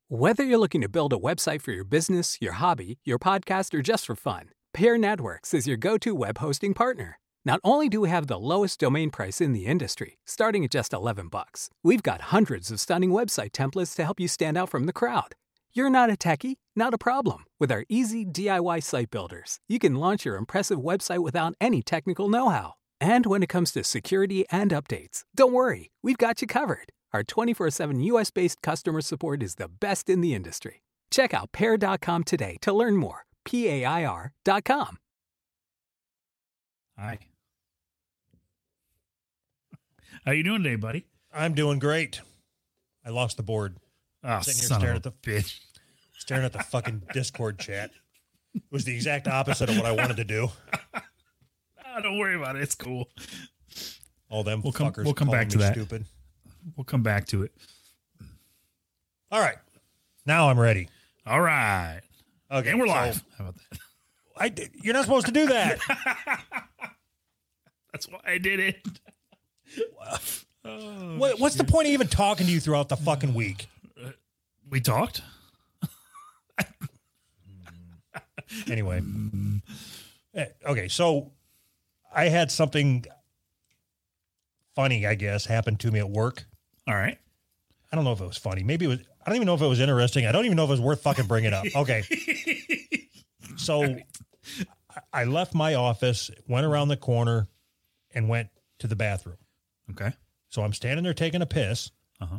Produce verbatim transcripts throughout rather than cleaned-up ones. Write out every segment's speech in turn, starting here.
Whether you're looking to build a website for your business, your hobby, your podcast, or just for fun, Pair Networks is your go-to web hosting partner. Not only do we have the lowest domain price in the industry, starting at just eleven bucks, we've got hundreds of stunning website templates to help you stand out from the crowd. You're not a techie? Not a problem. With our easy D I Y site builders, you can launch your impressive website without any technical know-how. And when it comes to security and updates, don't worry, we've got you covered. Our twenty-four seven U S-based customer support is the best in the industry. Check out pair dot com today to learn more. P A I R dot com. Hi. How you doing today, buddy? I'm doing great. I lost the board. Oh, Sitting here son staring of at a the bitch. staring at the fucking Discord chat. It was the exact opposite of what I wanted to do. Oh, don't worry about it. It's cool. All them We'll come- fuckers we'll come calling back to me that. stupid. We'll come back to it. All right. Now I'm ready. All right. Okay. And we're so live. How about that? I did, you're not supposed to do that. That's why I did it. what, what's the point of even talking to you throughout the fucking week? We talked? Anyway. Eh, Okay, so I had something funny, I guess, happen to me at work. All right. I don't know if it was funny. Maybe it was, I don't even know if it was interesting. I don't even know if it was worth fucking bringing up. Okay. So I- I left my office, went around the corner, and went to the bathroom. Okay. So I'm standing there taking a piss. Uh-huh.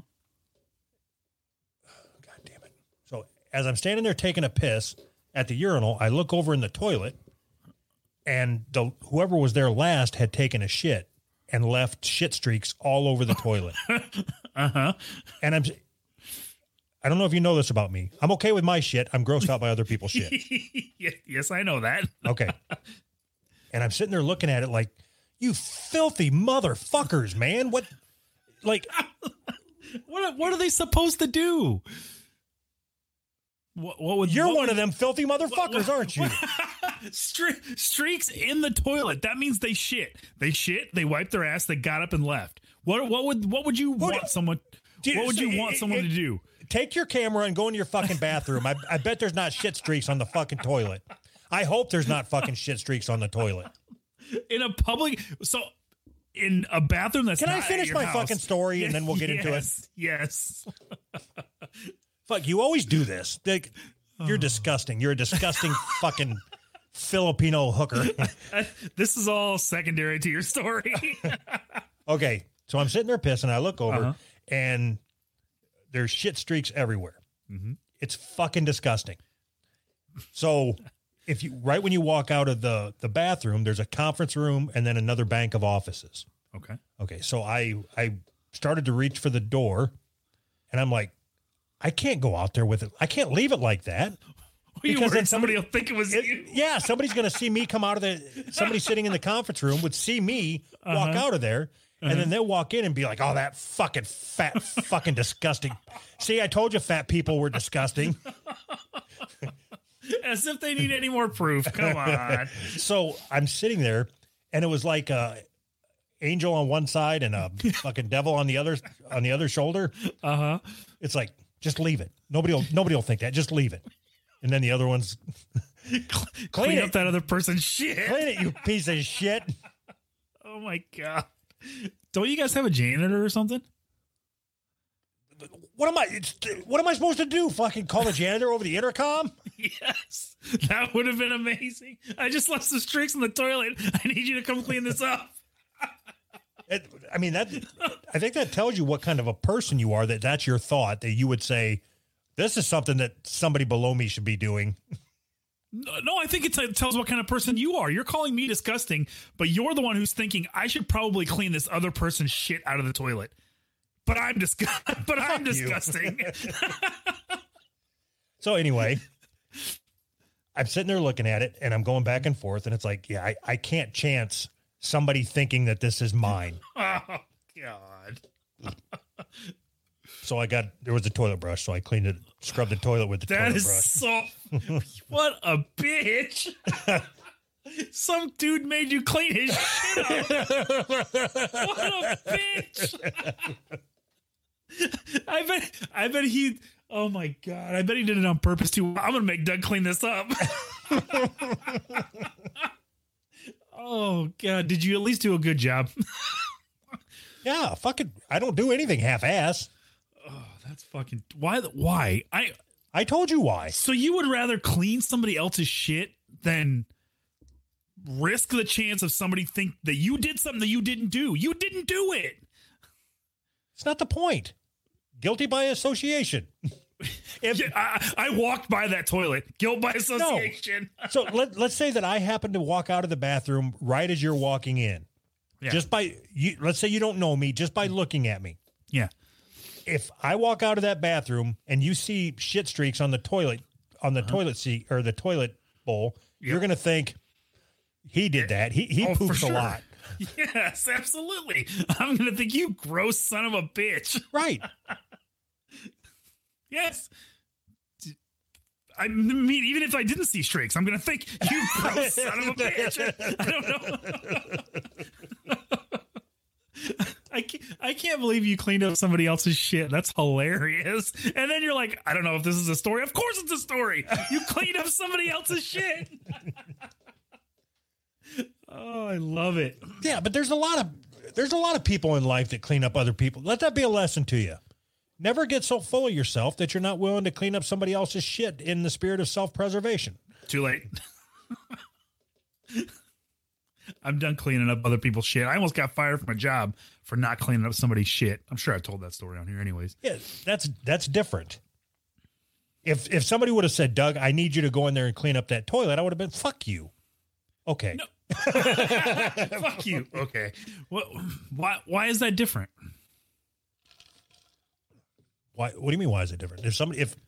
God damn it. So as I'm standing there taking a piss at the urinal, I look over in the toilet, and the whoever was there last had taken a shit and left shit streaks all over the toilet. Uh-huh. And I'm, I don't know if you know this about me. I'm okay with my shit. I'm grossed out by other people's shit. Yes, yes, I know that. Okay. And I'm sitting there looking at it like, you filthy motherfuckers, man. What, like, What what are they supposed to do? What, what would you're what one would- of them filthy motherfuckers, aren't you? Stre- streaks in the toilet. That means they shit. They shit. They wiped their ass. They got up and left. What what would what would you What- want someone? Do you- What would you so want it- someone it- to do? Take your camera and go in your fucking bathroom. I, I bet there's not shit streaks on the fucking toilet. I hope there's not fucking shit streaks on the toilet. In a public, so in a bathroom that's Can I not at finish your my house. fucking story and then we'll get into it? Yes, Yes. Fuck, you always do this. Like, you're Oh. disgusting. You're a disgusting fucking Filipino hooker. This is all secondary to your story. Okay, so I'm sitting there pissing. I look over Uh-huh. and there's shit streaks everywhere. Mm-hmm. It's fucking disgusting. So if you right when you walk out of the the bathroom, there's a conference room and then another bank of offices. Okay. Okay, so I I started to reach for the door, and I'm like, I can't go out there with it. I can't leave it like that. You Because worried then somebody somebody- will think it was It- you. yeah, somebody's going to see me come out of the, somebody sitting in the conference room would see me walk Uh-huh. out of there, and then they'll walk in and be like, oh, that fucking fat, fucking disgusting. See, I told you fat people were disgusting. As if they need any more proof. Come on. So I'm sitting there, and it was like a angel on one side and a fucking devil on the other, on the other shoulder. Uh-huh. It's like, just leave it. Nobody will, nobody will think that. Just leave it. And then the other one's, Clean, Clean up it. that other person's shit. clean it, you piece of shit. Oh my God. Don't you guys have a janitor or something? What am I? It's, what am I supposed to do? Fucking call the janitor over the intercom? Yes. That would have been amazing. I just left some streaks in the toilet. I need you to come clean this up. It, I mean that. I think that tells you what kind of a person you are. That that's your thought. That you would say, this is something that somebody below me should be doing. No, no, I think it t- tells what kind of person you are. You're calling me disgusting, but you're the one who's thinking I should probably clean this other person's shit out of the toilet. But I'm disgust. But I'm Fuck you. disgusting. So anyway, I'm sitting there looking at it, and I'm going back and forth, and it's like, yeah, I, I can't chance somebody thinking that this is mine. Oh God. So I got there was a toilet brush, so I cleaned it, scrubbed the toilet with the That toilet is brush. so. What a bitch! Some dude made you clean his shit up. What a bitch! I bet. I bet he. Oh my God. I bet he did it on purpose too. I'm going to make Doug clean this up. Oh God. Did you at least do a good job? Yeah. Fucking, I don't do anything half-ass. Oh, that's fucking, why, why? I, I told you why. So you would rather clean somebody else's shit than risk the chance of somebody think that you did something that you didn't do. You didn't do it. It's not the point. Guilty by association. If, yeah, I, I walked by that toilet. Guilt by association. No. So let, let's say that I happen to walk out of the bathroom right as you're walking in. Yeah. Just by, you, let's say you don't know me, just by looking at me. Yeah. If I walk out of that bathroom and you see shit streaks on the toilet, on the uh-huh. toilet seat or the toilet bowl, yep. you're going to think he did that. He, he oh, poops sure. a lot. Yes, absolutely. I'm going to think you gross son of a bitch. Right. Yes. I mean, even if I didn't see streaks, I'm going to think you gross son of a bitch. I don't know. I can't, I can't believe you cleaned up somebody else's shit. That's hilarious. And then you're like, I don't know if this is a story. Of course it's a story. You cleaned up somebody else's shit. Oh, I love it. Yeah, but there's a lot of there's a lot of people in life that clean up other people. Let that be a lesson to you. Never get so full of yourself that you're not willing to clean up somebody else's shit in the spirit of self-preservation. Too late. I'm done cleaning up other people's shit. I almost got fired from a job for not cleaning up somebody's shit. I'm sure I told that story on here anyways. Yeah, that's that's different. If if somebody would have said, Doug, I need you to go in there and clean up that toilet, I would have been, fuck you. Okay. No. Fuck you. Okay. What? Why? Why is that different? Why? What do you mean? Why is it different? If somebody, if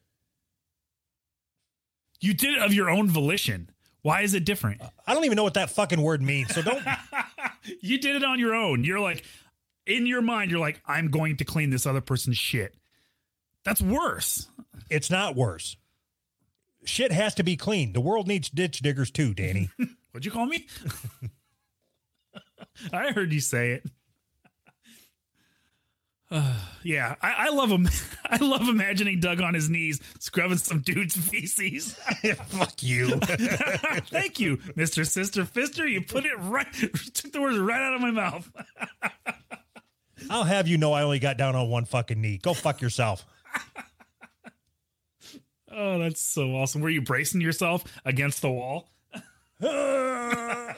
you did it of your own volition, why is it different? I don't even know what that fucking word means. So don't. You did it on your own. You're like, in your mind, you're like, I'm going to clean this other person's shit. That's worse. It's not worse. Shit has to be cleaned. The world needs ditch diggers too, Danny. What'd you call me? I heard you say it. Uh, yeah, I, I love him. I love imagining Doug on his knees scrubbing some dude's feces. Fuck you. Thank you, Mister Sister Fister. You put it right, took the words right out of my mouth. I'll have you know I only got down on one fucking knee. Go fuck yourself. Oh, that's so awesome. Were you bracing yourself against the wall? I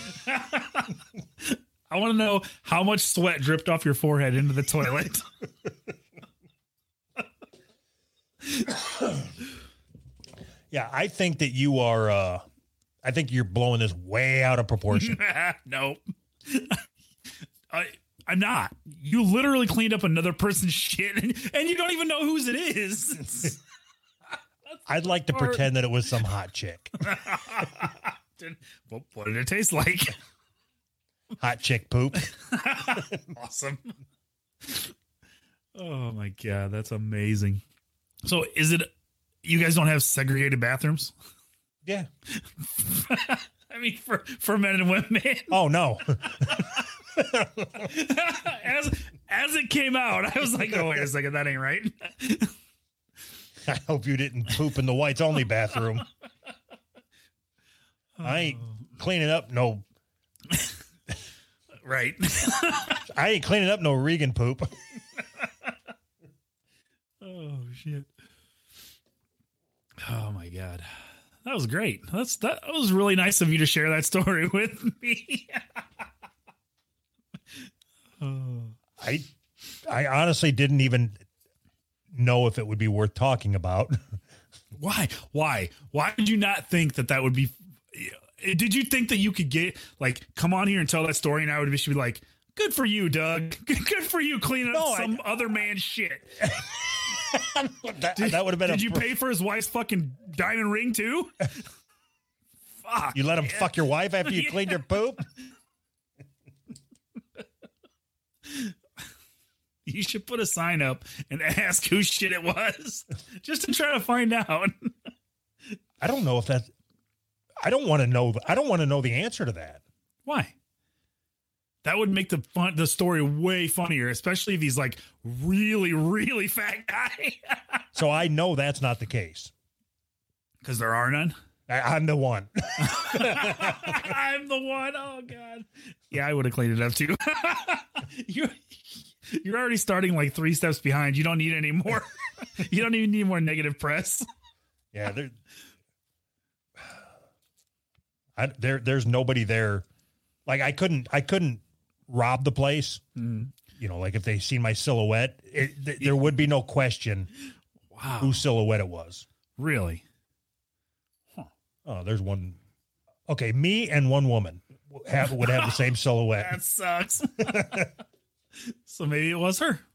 want to know how much sweat dripped off your forehead into the toilet. Yeah, I think that you are, uh, I think you're blowing this way out of proportion. No, I, I'm not. You literally cleaned up another person's shit and, and you don't even know whose it is. I'd like to part. pretend that it was some hot chick. Well, what did it taste like? Hot chick poop. Awesome. Oh my God, that's amazing. So is it, you guys don't have segregated bathrooms? Yeah. I mean, for, for men and women. Oh, no. as, as it came out, I was like, oh, wait a second, that ain't right. I hope you didn't poop in the whites only bathroom. I ain't cleaning up no. Right. I ain't cleaning up no Regan poop. Oh shit. Oh my God. That was great. That's that was really nice of you to share that story with me. Oh. I I honestly didn't even know if it would be worth talking about. Why? Why? Why did you not think that that would be? Did you think that you could get like come on here and tell that story, and I would be like, "Good for you, Doug. Good for you cleaning no, up some I, other man's shit." that, did, that would have been. Did a, you pay for his wife's fucking diamond ring too? Fuck. You let him man. fuck your wife after you yeah. cleaned your poop? You should put a sign up and ask whose shit it was just to try to find out. I don't know if that, I don't want to know. I don't want to know the answer to that. Why? That would make the fun the story way funnier, especially if he's like really, really fat guy. So I know that's not the case. Because there are none. I, I'm the one. I'm the one. Oh God. Yeah, I would have cleaned it up too. you're, you're already starting like three steps behind. You don't need any more. You don't even need more negative press. Yeah, there. I, there, there's nobody there. Like I couldn't, I couldn't rob the place. Mm. You know, like if they seen my silhouette, it, th- there would be no question. Wow, whose silhouette it was. Really? Huh. Oh, there's one. Okay, me and one woman have would have the same silhouette. That sucks. So maybe it was her.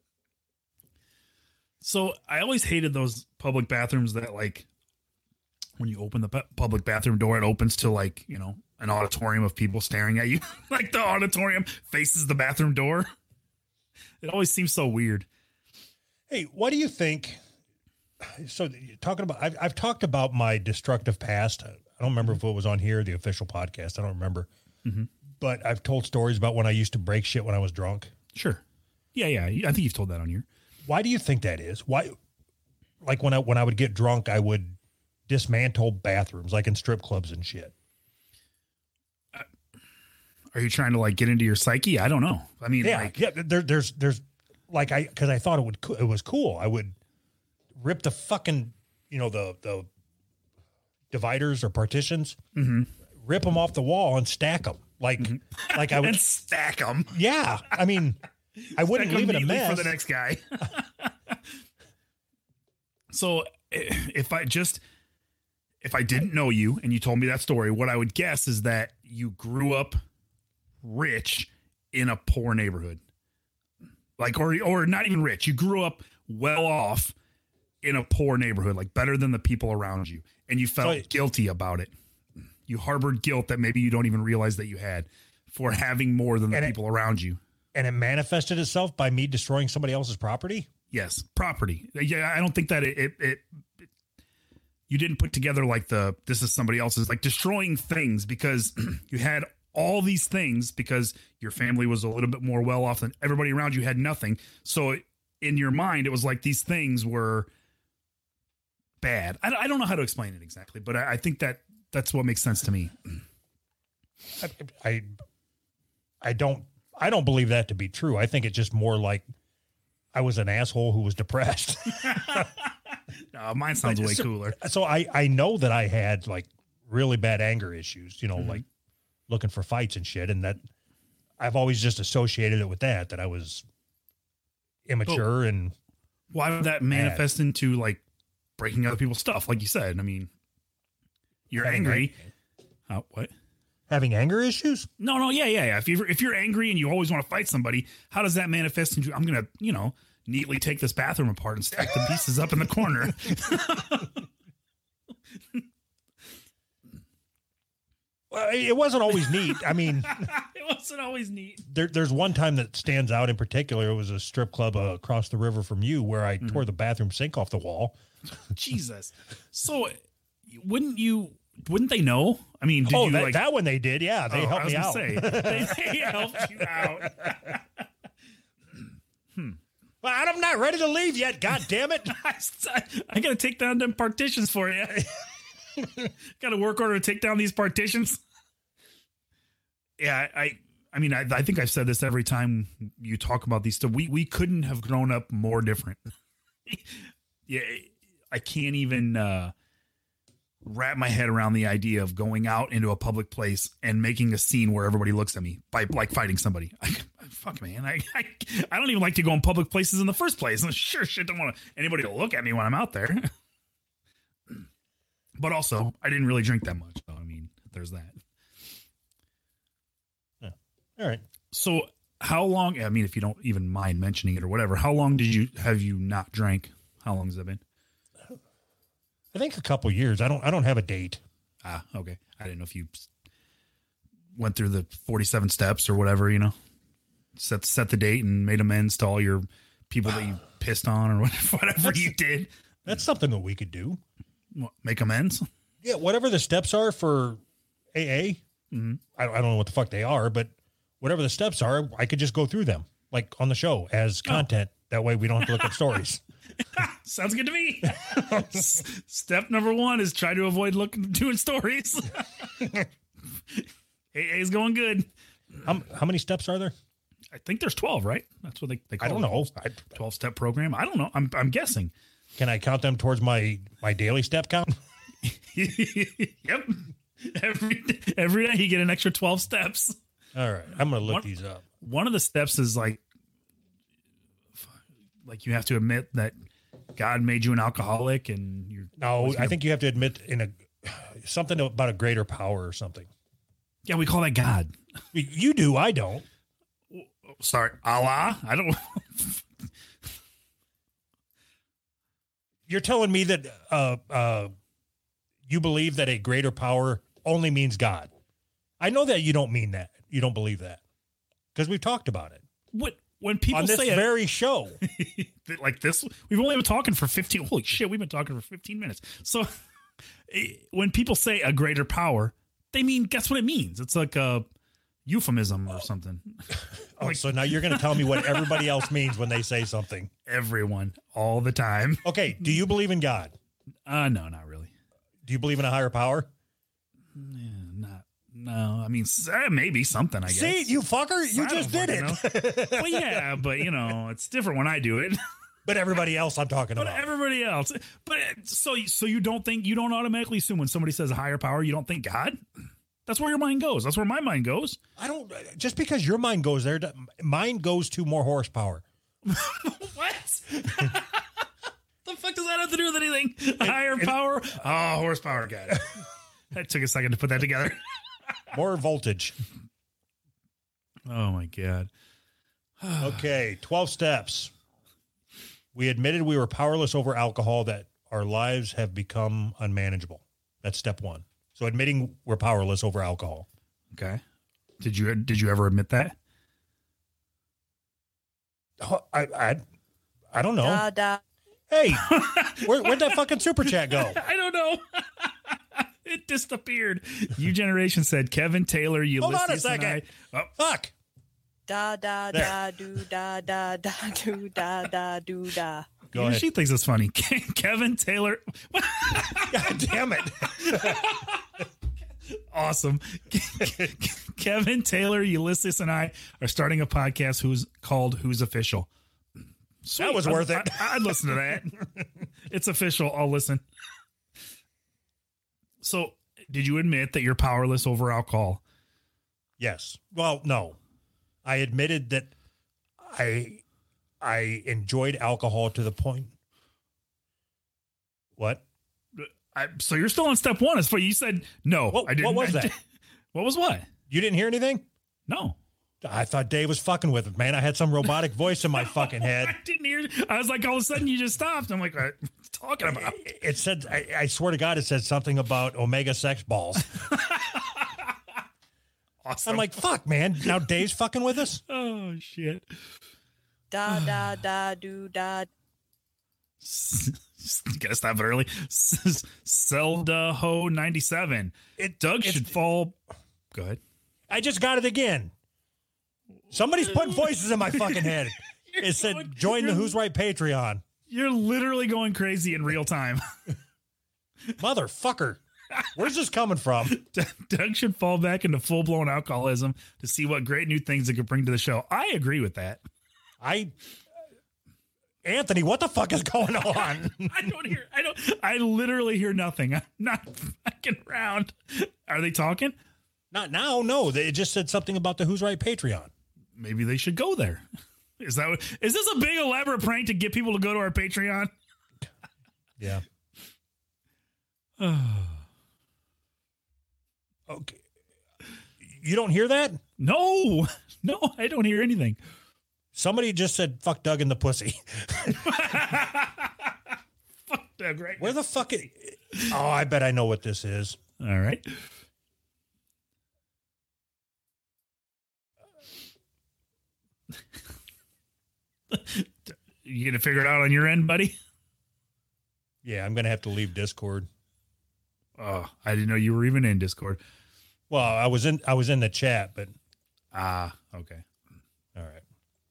So I always hated those public bathrooms that like. When you open the public bathroom door, it opens to like, you know, an auditorium of people staring at you. Like the auditorium faces the bathroom door. It always seems so weird. Hey, what do you think? So talking about, I've, I've talked about my destructive past. I don't remember if it was on here, the official podcast. I don't remember. Mm-hmm. But I've told stories about when I used to break shit when I was drunk. Sure. Yeah, yeah. I think you've told that on here. Why do you think that is? Why? Like when I, when I would get drunk, I would dismantle bathrooms like in strip clubs and shit. Uh, are you trying to like get into your psyche? I don't know. I mean, yeah, like, yeah. There, there's, there's like I because I thought it would it was cool. I would rip the fucking you know the the dividers or partitions, mm-hmm. rip them off the wall and stack them like mm-hmm. like I would and stack them. Yeah, I mean, I wouldn't leave it a mess for the next guy. So if I just. If I didn't know you and you told me that story, what I would guess is that you grew up rich in a poor neighborhood. Like, or, or not even rich. You grew up well off in a poor neighborhood, like better than the people around you. And you felt so, guilty about it. You harbored guilt that maybe you don't even realize that you had for having more than the people it, around you. And it manifested itself by me destroying somebody else's property? Yes. Property. Yeah. I don't think that it, it, it you didn't put together like the, this is somebody else's, like destroying things because you had all these things because your family was a little bit more well off than everybody around you had nothing. So in your mind, it was like these things were bad. I, I don't know how to explain it exactly, but I, I think that that's what makes sense to me. I, I, I don't, I don't believe that to be true. I think it's just more like I was an asshole who was depressed. No, mine sounds way so, cooler. So I, I know that I had like really bad anger issues, you know, mm-hmm. like looking for fights and shit. And that I've always just associated it with that, that I was immature. Oh, and why would that manifest bad. into like breaking other people's stuff? Like you said, I mean, you're Having angry. Oh, what? Having anger issues? No, no. Yeah, yeah, yeah. If you're, if you're angry and you always want to fight somebody, how does that manifest into, I'm going to, you know, neatly take this bathroom apart and stack the pieces up in the corner. Well, it wasn't always neat. I mean, it wasn't always neat. There, there's one time that stands out in particular. It was a strip club uh, across the river from you where I mm-hmm. tore the bathroom sink off the wall. Jesus. So wouldn't you, wouldn't they know? I mean, did oh, you that, like that one they did. Yeah. They oh, helped me out. Say, they, they helped you out. hmm. Well, I'm not ready to leave yet. God damn it. I, I got to take down them partitions for you. Got a work order to take down these partitions. Yeah, I I mean, I, I think I've said this every time you talk about these stuff. We, we couldn't have grown up more different. Yeah, I can't even uh, wrap my head around the idea of going out into a public place and making a scene where everybody looks at me by like fighting somebody. I, Fuck, man. I, I I don't even like to go in public places in the first place. And sure shit don't want anybody to look at me when I'm out there. But also, I didn't really drink that much. So, I mean, there's that. Yeah. All right. So how long, I mean, if you don't even mind mentioning it or whatever, how long did you, have you not drank? How long has that been? I think a couple years. I don't, I don't have a date. Ah, okay. I didn't know if you went through the forty-seven steps or whatever, you know? Set set the date and made amends to all your people that you pissed on or whatever, whatever you did. That's something that we could do. What, make amends? Yeah, whatever the steps are for A A. Mm-hmm. I, I don't know what the fuck they are, but whatever the steps are, I could just go through them like on the show as content. Oh. That way we don't have to look at stories. Sounds good to me. Step number one is try to avoid looking doing stories. A A's going good. How, how many steps are there? I think there's twelve, right? That's what they, they call I don't it. know. twelve step program. I don't know. I'm I'm guessing. Can I count them towards my, my daily step count? Yep. Every every day you get an extra twelve steps. All right. I'm going to look one, these up. One of the steps is like, like you have to admit that God made you an alcoholic and you're. No, I think you have to admit in a something about a greater power or something. Yeah, we call that God. You do. I don't. Sorry, Allah. I don't. You're telling me that uh, uh, you believe that a greater power only means God. I know that you don't mean that. You don't believe that because we've talked about it. What when people on this say very it, show, like this, we've only been talking for fifteen. Holy shit, we've been talking for fifteen minutes. So when people say a greater power, they mean guess what it means. It's like a euphemism or something. Oh, like, so now you're going to tell me what everybody else means when they say something. Everyone, all the time. Okay, do you believe in God? Uh, no, not really. Do you believe in a higher power? Yeah, not. No, I mean uh, maybe something. I guess. See, you fucker, you I just did it. Well, yeah, but you know, it's different when I do it. But everybody else, I'm talking but about. Everybody else. But so, so you don't think you don't automatically assume when somebody says a higher power, you don't think God? That's where your mind goes. That's where my mind goes. I don't. Just because your mind goes there, mine goes to more horsepower. What? The fuck does that have to do with anything? A higher it, power? Oh, horsepower. Got it. That took a second to put that together. More voltage. Oh my God. Okay, twelve steps. We admitted we were powerless over alcohol, that our lives have become unmanageable. That's step one. So admitting we're powerless over alcohol. Okay. Did you did you ever admit that? Oh, I I I don't know. Da, da. Hey, where, where'd that fucking super chat go? I don't know. It disappeared. U Generation said Kevin Taylor, Ulysses. Hold on a second. I, oh. Fuck. Da da There. da do da da da do da da do da. Go Yeah, ahead. she thinks it's funny. Kevin Taylor. God damn it. Awesome. Kevin Taylor, Ulysses, and I are starting a podcast who's called Who's Official. Sweet. That was I'd, worth it. I, I'd listen to that. It's official. I'll listen. So, did you admit that you're powerless over alcohol? Yes. Well, no. I admitted that I I enjoyed alcohol to the point. What? I, so you're still on step one. As for you said no. What, I didn't. what was I that? did- What was what? You didn't hear anything? No. I thought Dave was fucking with it, man. I had some robotic voice in my fucking head. I didn't hear. I was like, all of a sudden, you just stopped. I'm like, what are you talking about? It said, I, I swear to God, it said something about Omega sex balls. Awesome. I'm like, fuck, man. Now Dave's fucking with us? oh shit. Da da da do da. Gotta stop it early. Zelda Ho ninety-seven. It Doug it's- should fall. Go ahead. I just got it again. Somebody's putting voices in my fucking head. It said, going- join the you're- Who's Right Patreon. You're literally going crazy in real time. Motherfucker. Where's this coming from? Doug should fall back into full blown alcoholism to see what great new things it could bring to the show. I agree with that. I, Anthony, what the fuck is going on? I don't hear. I don't. I literally hear nothing. I'm not fucking around. Are they talking? Not now. No, they just said something about the Who's Right Patreon. Maybe they should go there. Is that? What, is this a big elaborate prank to get people to go to our Patreon? Yeah. Okay. You don't hear that? No, no, I don't hear anything. Somebody just said, fuck Doug in the pussy. Fuck Doug, right? Where the fuck is... Oh, I bet I know what this is. All right. You gonna figure it out on your end, buddy? Yeah, I'm going to have to leave Discord. Oh, I didn't know you were even in Discord. Well, I was in I was in the chat, but Ah, okay. All right.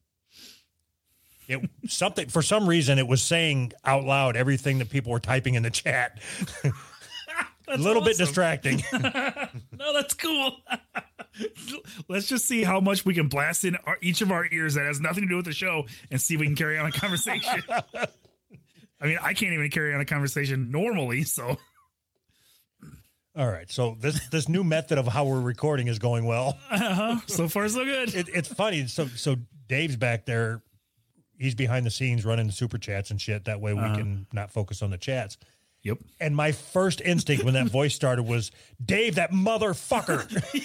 It something for some reason it was saying out loud everything that people were typing in the chat. A little bit awesome. distracting. No, that's cool. Let's just see how much we can blast in our, each of our ears that has nothing to do with the show and see if we can carry on a conversation. I mean, I can't even carry on a conversation normally, so. All right. So this this new method of how we're recording is going well. Uh-huh. So far, so good. It, it's funny. So so Dave's back there. He's behind the scenes running the super chats and shit. That way we uh-huh. can not focus on the chats. Yep. And my first instinct when that voice started was, Dave, that motherfucker.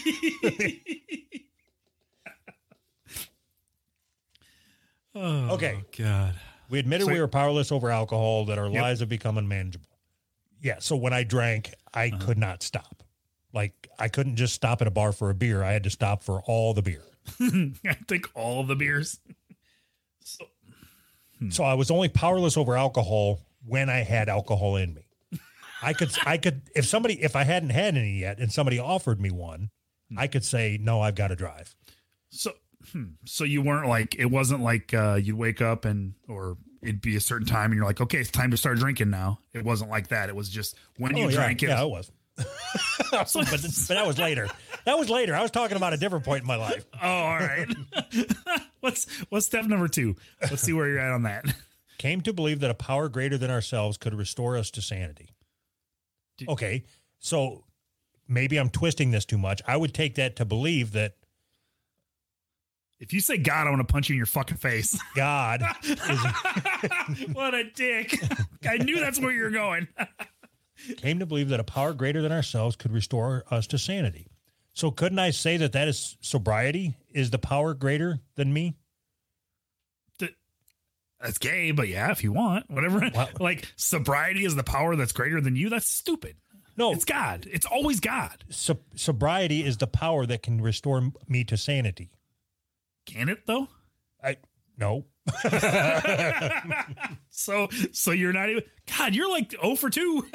Oh, okay. God. We admitted So- we were powerless over alcohol, that our Yep. lives have become unmanageable. Yeah. So when I drank, I Uh-huh. could not stop. Like, I couldn't just stop at a bar for a beer. I had to stop for all the beer. I think all the beers. So, So I was only powerless over alcohol when I had alcohol in me. I could, I could, if somebody, if I hadn't had any yet and somebody offered me one, I could say, no, I've got to drive. so, hmm. so you weren't like, it wasn't like uh, you'd wake up and, or it'd be a certain time and you're like, okay, it's time to start drinking now. It wasn't like that. It was just when you Oh, yeah, drank it. yeah, it was. but, but that was later. That was later. I was talking about a different point in my life. Oh, all right. what's, what's step number two? Let's see where you're at on that. Came to believe that a power greater than ourselves could restore us to sanity. Did- Okay, so maybe I'm twisting this too much. I would take that to believe that If you say God, I want to punch you in your fucking face. God is, What a dick. I knew that's where you're going. came to believe that a power greater than ourselves could restore us to sanity. So couldn't I say that that is sobriety is the power greater than me? That's gay, but yeah, if you want, whatever. Wow. Like sobriety is the power that's greater than you. That's stupid. No, It's God. It's always God. so, sobriety is the power that can restore m- me to sanity. Can it though? I no. So, so you're not even God. You're like oh for two.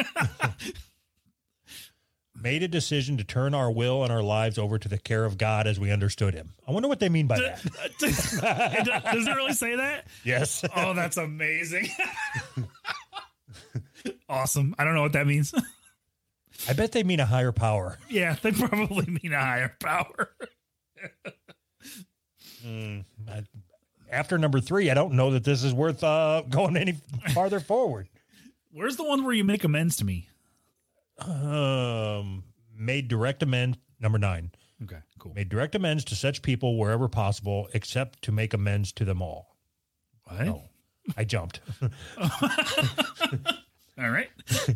Made a decision to turn our will and our lives over to the care of God as we understood him. I wonder what they mean by that. Does it really say that? Yes. Oh, that's amazing. Awesome. I don't know what that means. I bet they mean a higher power. Yeah, they probably mean a higher power. Mm, I, after number three, I don't know that this is worth uh, going any farther forward. Where's the one where you make amends to me? Um, made direct amends. Number nine. Okay, cool. Made direct amends to such people wherever possible, except to make amends to them all. What? No, I jumped. All right.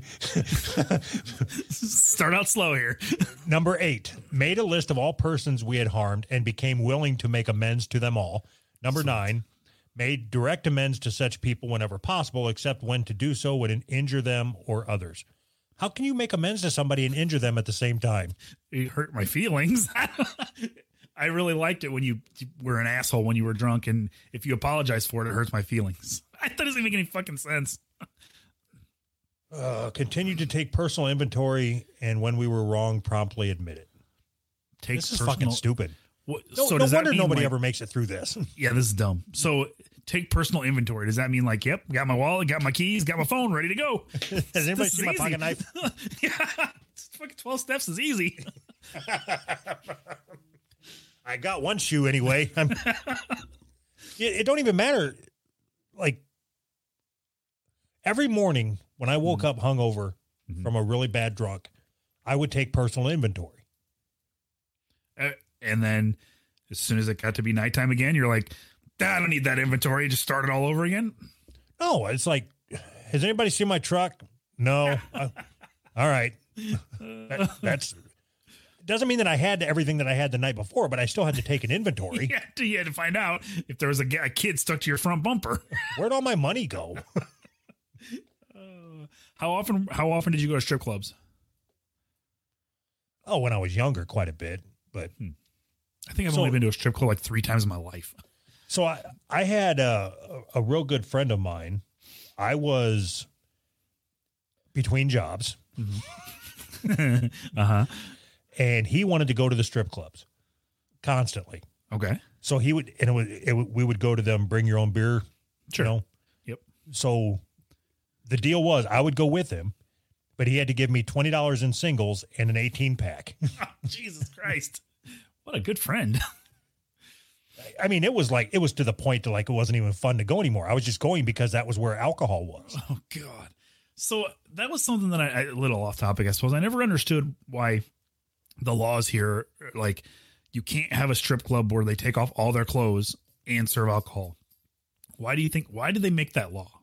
Start out slow here. Number eight, made a list of all persons we had harmed and became willing to make amends to them all. Number nine, made direct amends to such people whenever possible, except when to do so would injure them or others. How can you make amends to somebody and injure them at the same time? It hurt my feelings. I really liked it when you were an asshole when you were drunk, and if you apologize for it, it hurts my feelings. That doesn't make any fucking sense. Uh, continued to take personal inventory, and when we were wrong, promptly admit it. Take This is personal- fucking stupid. What, No, so no does that wonder mean, nobody like- ever makes it through this. Yeah, this is dumb. So take personal inventory. Does that mean like, yep, got my wallet, got my keys, got my phone, ready to go? Has anybody This is seen my easy. pocket knife? Yeah, it's fucking twelve steps is easy. I got one shoe anyway. I'm, it, it don't even matter. Like every morning when I woke up hungover Mhm. from a really bad drunk, I would take personal inventory. Uh, and then as soon as it got to be nighttime again, you're like, "Ah, I don't need that inventory. Just start it all over again. No, it's like, has anybody seen my truck? No. Uh, all right. That, that's doesn't mean that I had everything that I had the night before, but I still had to take an inventory. You had to, you had to find out if there was a, g- a kid stuck to your front bumper. Where'd all my money go? Uh, how often? How often did you go to strip clubs? Oh, when I was younger, quite a bit. But I think I've So- only been to a strip club like three times in my life. so I, I had a, a real good friend of mine. I was between jobs, uh huh. and he wanted to go to the strip clubs constantly. Okay. So he would, and it would, it would, we would go to them, bring your own beer. Sure. You know? Yep. So the deal was I would go with him, but he had to give me twenty dollars in singles and an eighteen pack. Oh, Jesus Christ. What a good friend. I mean, it was like, it was to the point to like, it wasn't even fun to go anymore. I was just going because that was where alcohol was. Oh God. So that was something that I, I a little off topic, I suppose. I never understood why the laws here, like you can't have a strip club where they take off all their clothes and serve alcohol. Why do you think, why did they make that law?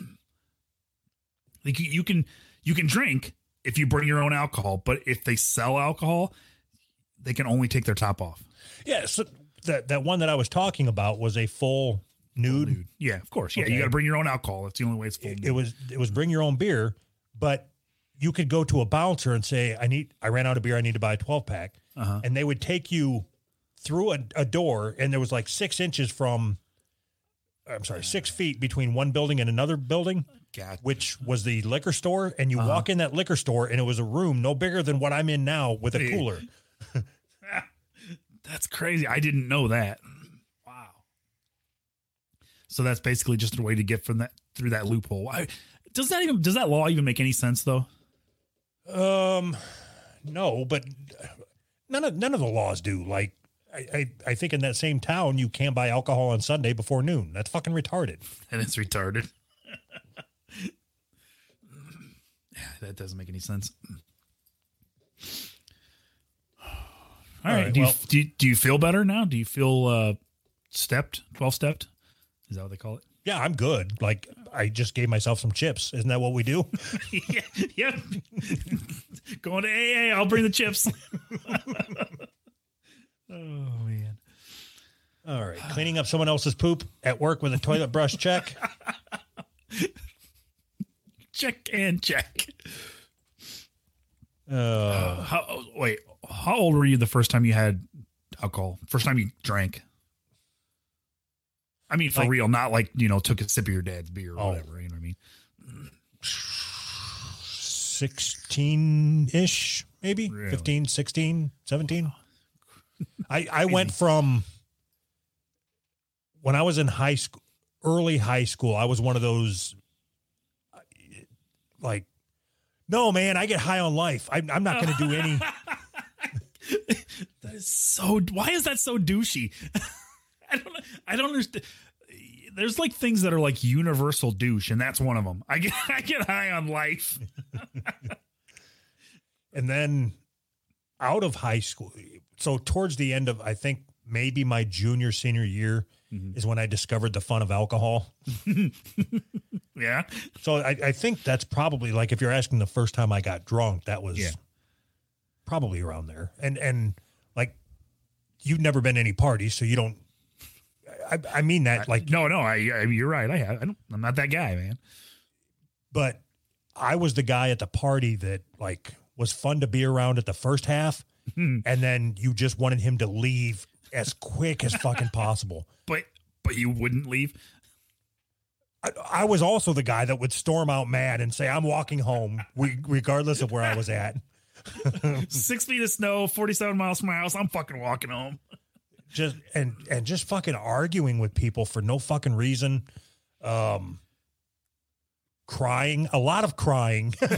Like you, you can, you can drink if you bring your own alcohol, but if they sell alcohol, they can only take their top off. Yeah. So that, that one that I was talking about was a full nude. Nude. Yeah, of course. Yeah. Okay. You got to bring your own alcohol. That's the only way it's full. It, nude. it was, it was bring your own beer, but you could go to a bouncer and say, I need, I ran out of beer. I need to buy a twelve pack. Uh-huh. And they would take you through a, a door, and there was like six inches from, I'm sorry, six feet between one building and another building, God. which was the liquor store. And you Uh-huh. walk in that liquor store, and it was a room no bigger than what I'm in now with a Hey. cooler. That's crazy. I didn't know that. Wow. So that's basically just a way to get from that through that loophole. Why does that even does that law even make any sense though? Um, no, but none of none of the laws do. Like, I, I, I think in that same town, you can't buy alcohol on Sunday before noon. That's fucking retarded. And it's retarded. Yeah, that doesn't make any sense. All All right. right, do, well- you, do you do you feel better now? Do you feel uh, stepped, twelve stepped? Is that what they call it? Yeah, I'm good. Like, I just gave myself some chips. Isn't that what we do? yeah. Yeah. Going to A A. I'll bring the chips. Oh man. All right. Cleaning up someone else's poop at work with a toilet brush check. Check and check. Uh, How, wait, how old were you the first time you had alcohol? First time you drank? I mean, for Like- real, not like, you know, took a sip of your dad's beer or Oh. whatever. You know what I mean? sixteen-ish, maybe Really? fifteen, sixteen, seventeen. I, I went from when I was in high school, early high school, I was one of those like, no, man, I get high on life. I, I'm not going to do any. That is so, why is that so douchey? I don't, I don't understand. There's like things that are like universal douche, and that's one of them. I get, I get high on life. And then out of high school, so towards the end of, I think maybe my junior, senior year Mhm. is when I discovered the fun of alcohol. Yeah. So I, I think that's probably like, if you're asking the first time I got drunk, that was Yeah. probably around there. And, and like, you've never been to any parties, so you don't, I, I mean that like, no, no, I, I you're right. I have, I don't, I'm not that guy, man. but I was the guy at the party that like was fun to be around at the first half. And then you just wanted him to leave as quick as fucking possible. But, but you wouldn't leave. I, I was also the guy that would storm out mad and say, I'm walking home, re- regardless of where I was at. Six feet of snow, forty-seven miles from my house. I'm fucking walking home. Just and and just fucking arguing with people for no fucking reason. Um, crying, a lot of crying. God,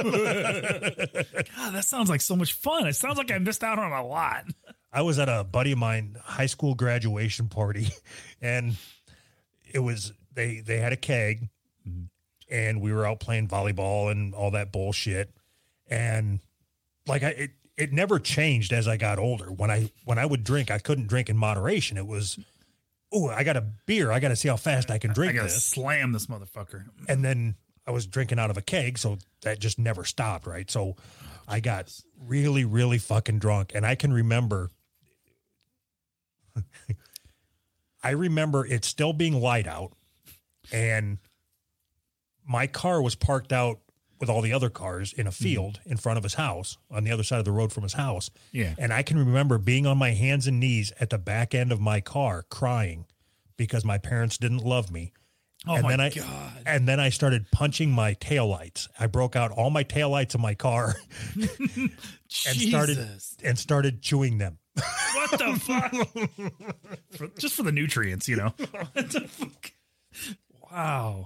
that sounds like so much fun. It sounds like I missed out on a lot. I was at a buddy of mine high school graduation party, and it was they they had a keg, and we were out playing volleyball and all that bullshit, and like I it it never changed as I got older. When I when I would drink, I couldn't drink in moderation. It was, oh, I got a beer. I got to see how fast I can drink I gotta this. slam this motherfucker. And then I was drinking out of a keg, so that just never stopped, right? So I got really, really fucking drunk. And I can remember, I remember it still being light out, and my car was parked out with all the other cars in a field in front of his house, on the other side of the road from his house. Yeah. And I can remember being on my hands and knees at the back end of my car crying because my parents didn't love me. Oh and my then I, God. And then I started punching my taillights. I broke out all my taillights in my car and started Jesus. and started chewing them. What the fuck? For, just for the nutrients, you know. What the fuck? Wow.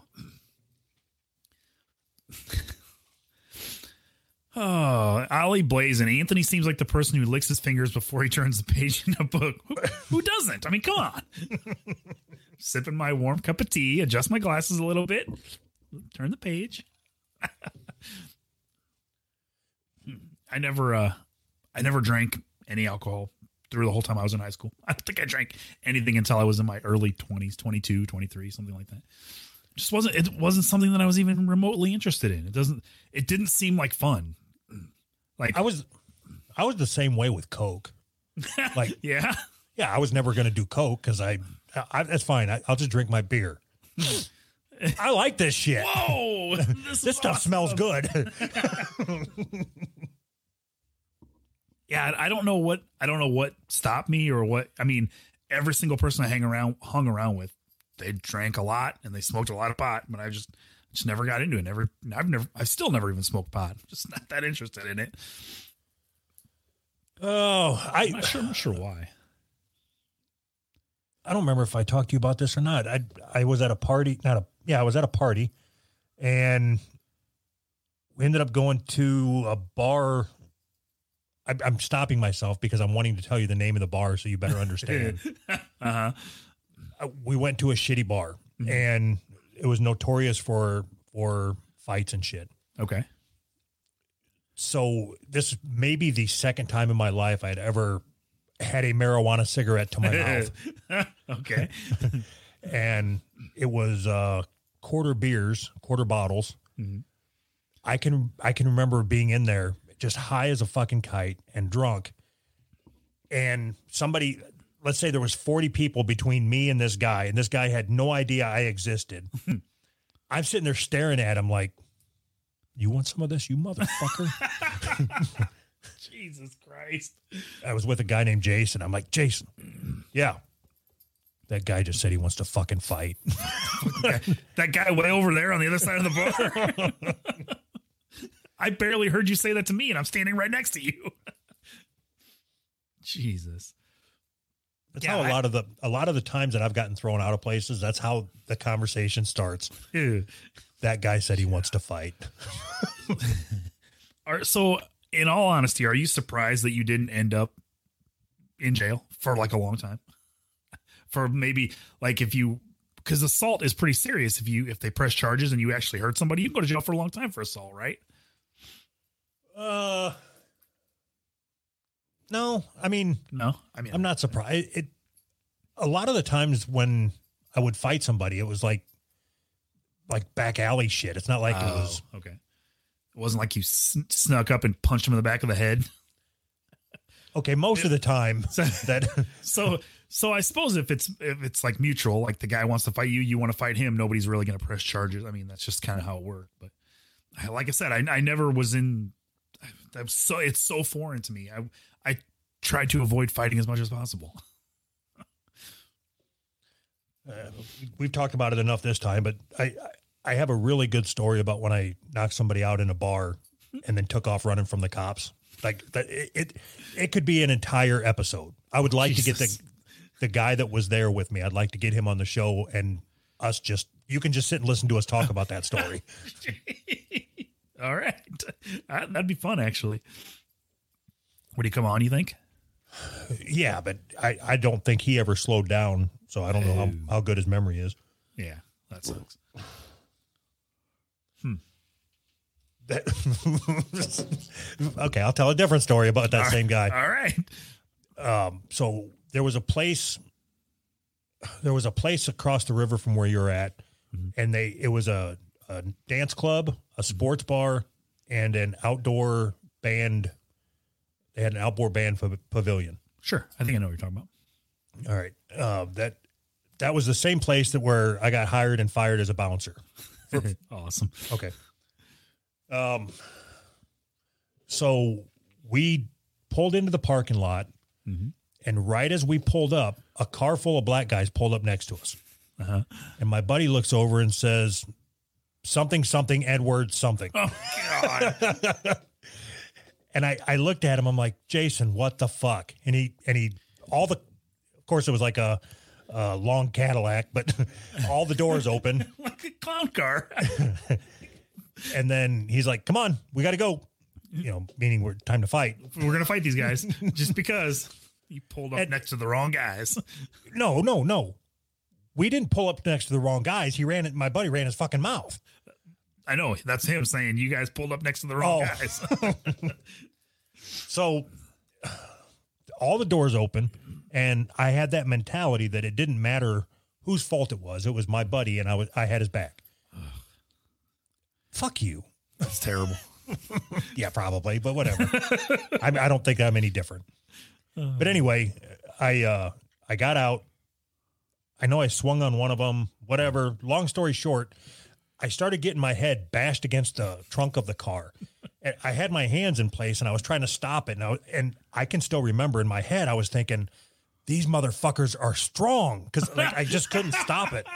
Oh, Ollie Blazin. Anthony seems like the person who licks his fingers before he turns the page in a book. Who, who doesn't? I mean, come on. Sipping my warm cup of tea, adjust my glasses a little bit, turn the page. I never, uh, I never drank any alcohol through the whole time I was in high school. I don't think I drank anything until I was in my early twenties, twenty-two, twenty-three, something like that. Just wasn't, it wasn't something that I was even remotely interested in. It doesn't, it didn't seem like fun. Like I was, I was the same way with Coke. Like, yeah, yeah, I was never going to do Coke because I, I, that's fine. I, I'll just drink my beer. I like this shit. Whoa, this, this stuff awesome. smells good. Yeah, I don't know what, I don't know what stopped me or what. I mean, every single person I hang around, hung around with, they drank a lot and they smoked a lot of pot, but I just, just never got into it. Never, I've never, I've still never even smoked pot. Just not that interested in it. Oh, I, I'm not sure, I'm not sure why. I don't remember if I talked to you about this or not. I, I was at a party, not a, yeah, I was at a party and we ended up going to a bar. I, I'm stopping myself because I'm wanting to tell you the name of the bar so you better understand. uh-huh. We went to a shitty bar mm-hmm. and it was notorious for, for fights and shit. Okay. So this may be the second time in my life I'd ever had a marijuana cigarette to my mouth. Okay. And it was uh quarter beers, quarter bottles. Mm-hmm. I can, I can remember being in there just high as a fucking kite and drunk. And somebody, let's say there was forty people between me and this guy, and this guy had no idea I existed. I'm sitting there staring at him like, you want some of this, you motherfucker? Jesus Christ. I was with a guy named Jason. I'm like, Jason, yeah. That guy just said he wants to fucking fight. That guy way over there on the other side of the bar. I barely heard you say that to me, and I'm standing right next to you. Jesus. That's yeah, how a I, lot of the a lot of the times that I've gotten thrown out of places, that's how the conversation starts. Ew. That guy said he wants to fight. Are, so, in all honesty, are you surprised that you didn't end up in jail for like a long time? For maybe like if you, because assault is pretty serious. If you if they press charges and you actually hurt somebody, you can go to jail for a long time for assault, right? Uh, no, I mean, no, I mean, I'm not surprised. It, a lot of the times when I would fight somebody, it was like, like back alley shit. It's not like oh, it was okay. It wasn't like you sn- snuck up and punched him in the back of the head. Okay, most of the time so, that. so, so I suppose if it's if it's like mutual, like the guy wants to fight you, you want to fight him. Nobody's really going to press charges. I mean, that's just kind of how it worked. But like I said, I, I never was in. I'm so it's so foreign to me. I I tried to avoid fighting as much as possible. Uh, we've talked about it enough this time, but I, I have a really good story about when I knocked somebody out in a bar and then took off running from the cops. Like that, it, it, it could be an entire episode. I would like Jesus. to get the, the guy that was there with me. I'd like to get him on the show and us just, you can just sit and listen to us talk about that story. All right. That'd be fun, actually. Would he come on, you think? Yeah, but I, I don't think he ever slowed down, so I don't know how, how good his memory is. Yeah, that sucks. Hmm. That, okay, I'll tell a different story about that all same guy. All right. Um, so there was a place, there was a place across the river from where you're at, mm-hmm. and they it was a, a dance club, a sports bar, and an outdoor band. They had an outdoor band pavilion. Sure. I think I know what you're talking about. All right. Uh, that that was the same place that where I got hired and fired as a bouncer. For, awesome. Okay. Um. So we pulled into the parking lot, mm-hmm. and right as we pulled up, a car full of black guys pulled up next to us. Uh-huh. And my buddy looks over and says, something, something, Edward, something. Oh, God. And I, I looked at him. I'm like, Jason, what the fuck? And he, and he, all the, of course, it was like a, a long Cadillac, but all the doors open. Like a clown car. And then he's like, come on, we got to go. You know, meaning we're time to fight. We're going to fight these guys just because you pulled up And- next to the wrong guys. No, no, no. We didn't pull up next to the wrong guys. He ran it. My buddy ran his fucking mouth. I know. That's him saying you guys pulled up next to the wrong Oh. guys. So all the doors open, and I had that mentality that it didn't matter whose fault it was. It was my buddy, and I was I had his back. Fuck you. That's terrible. Yeah, probably, but whatever. I, I don't think I'm any different. But anyway, I uh, I got out. I know I swung on one of them. Whatever. Long story short, I started getting my head bashed against the trunk of the car. And I had my hands in place, and I was trying to stop it. And I, and I can still remember in my head, I was thinking, these motherfuckers are strong, because like I just couldn't stop it.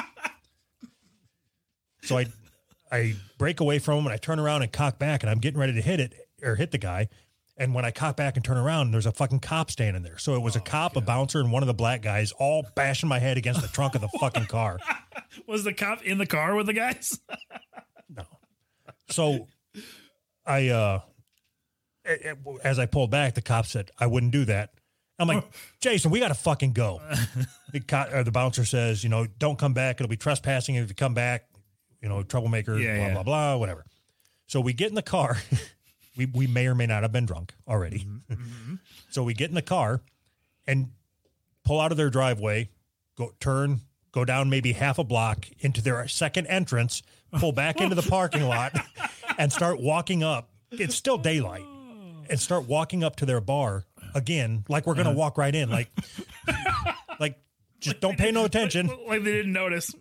So I I break away from him, and I turn around and cock back, and I'm getting ready to hit it or hit the guy. And when I cock back and turn around, there's a fucking cop standing there. So it was a cop, a bouncer, and one of the black guys all bashing my head against the trunk of the fucking car. Was the cop in the car with the guys? No. So I, uh, as I pulled back, the cop said, I wouldn't do that. I'm like, Jason, we got to fucking go. The cop, or the bouncer says, you know, don't come back. It'll be trespassing if you come back, you know, troublemaker, Yeah, blah, yeah. blah, blah, whatever. So we get in the car. we, we may or may not have been drunk already. Mm-hmm. So we get in the car and pull out of their driveway, go turn, go down maybe half a block into their second entrance, pull back into the parking lot, and start walking up. It's still daylight, and start walking up to their bar again, like we're gonna walk right in, like, like just don't pay no attention. Like they didn't notice.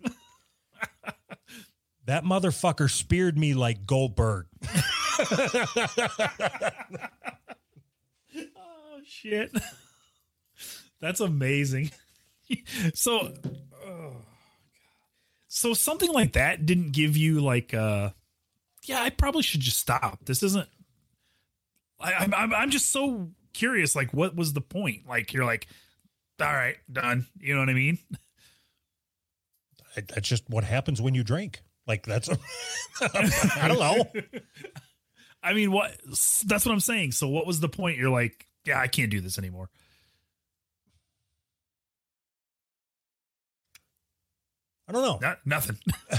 That motherfucker speared me like Goldberg. Oh shit. That's amazing. So oh, so something like that didn't give you like uh yeah, I probably should just stop. This isn't I I'm I'm, I'm just so curious, like what was the point? Like you're like, all right, done. You know what I mean? That's just what happens when you drink. Like that's, I don't know. I mean, what? That's what I'm saying. So, what was the point? You're like, yeah, I can't do this anymore. I don't know. Not, nothing.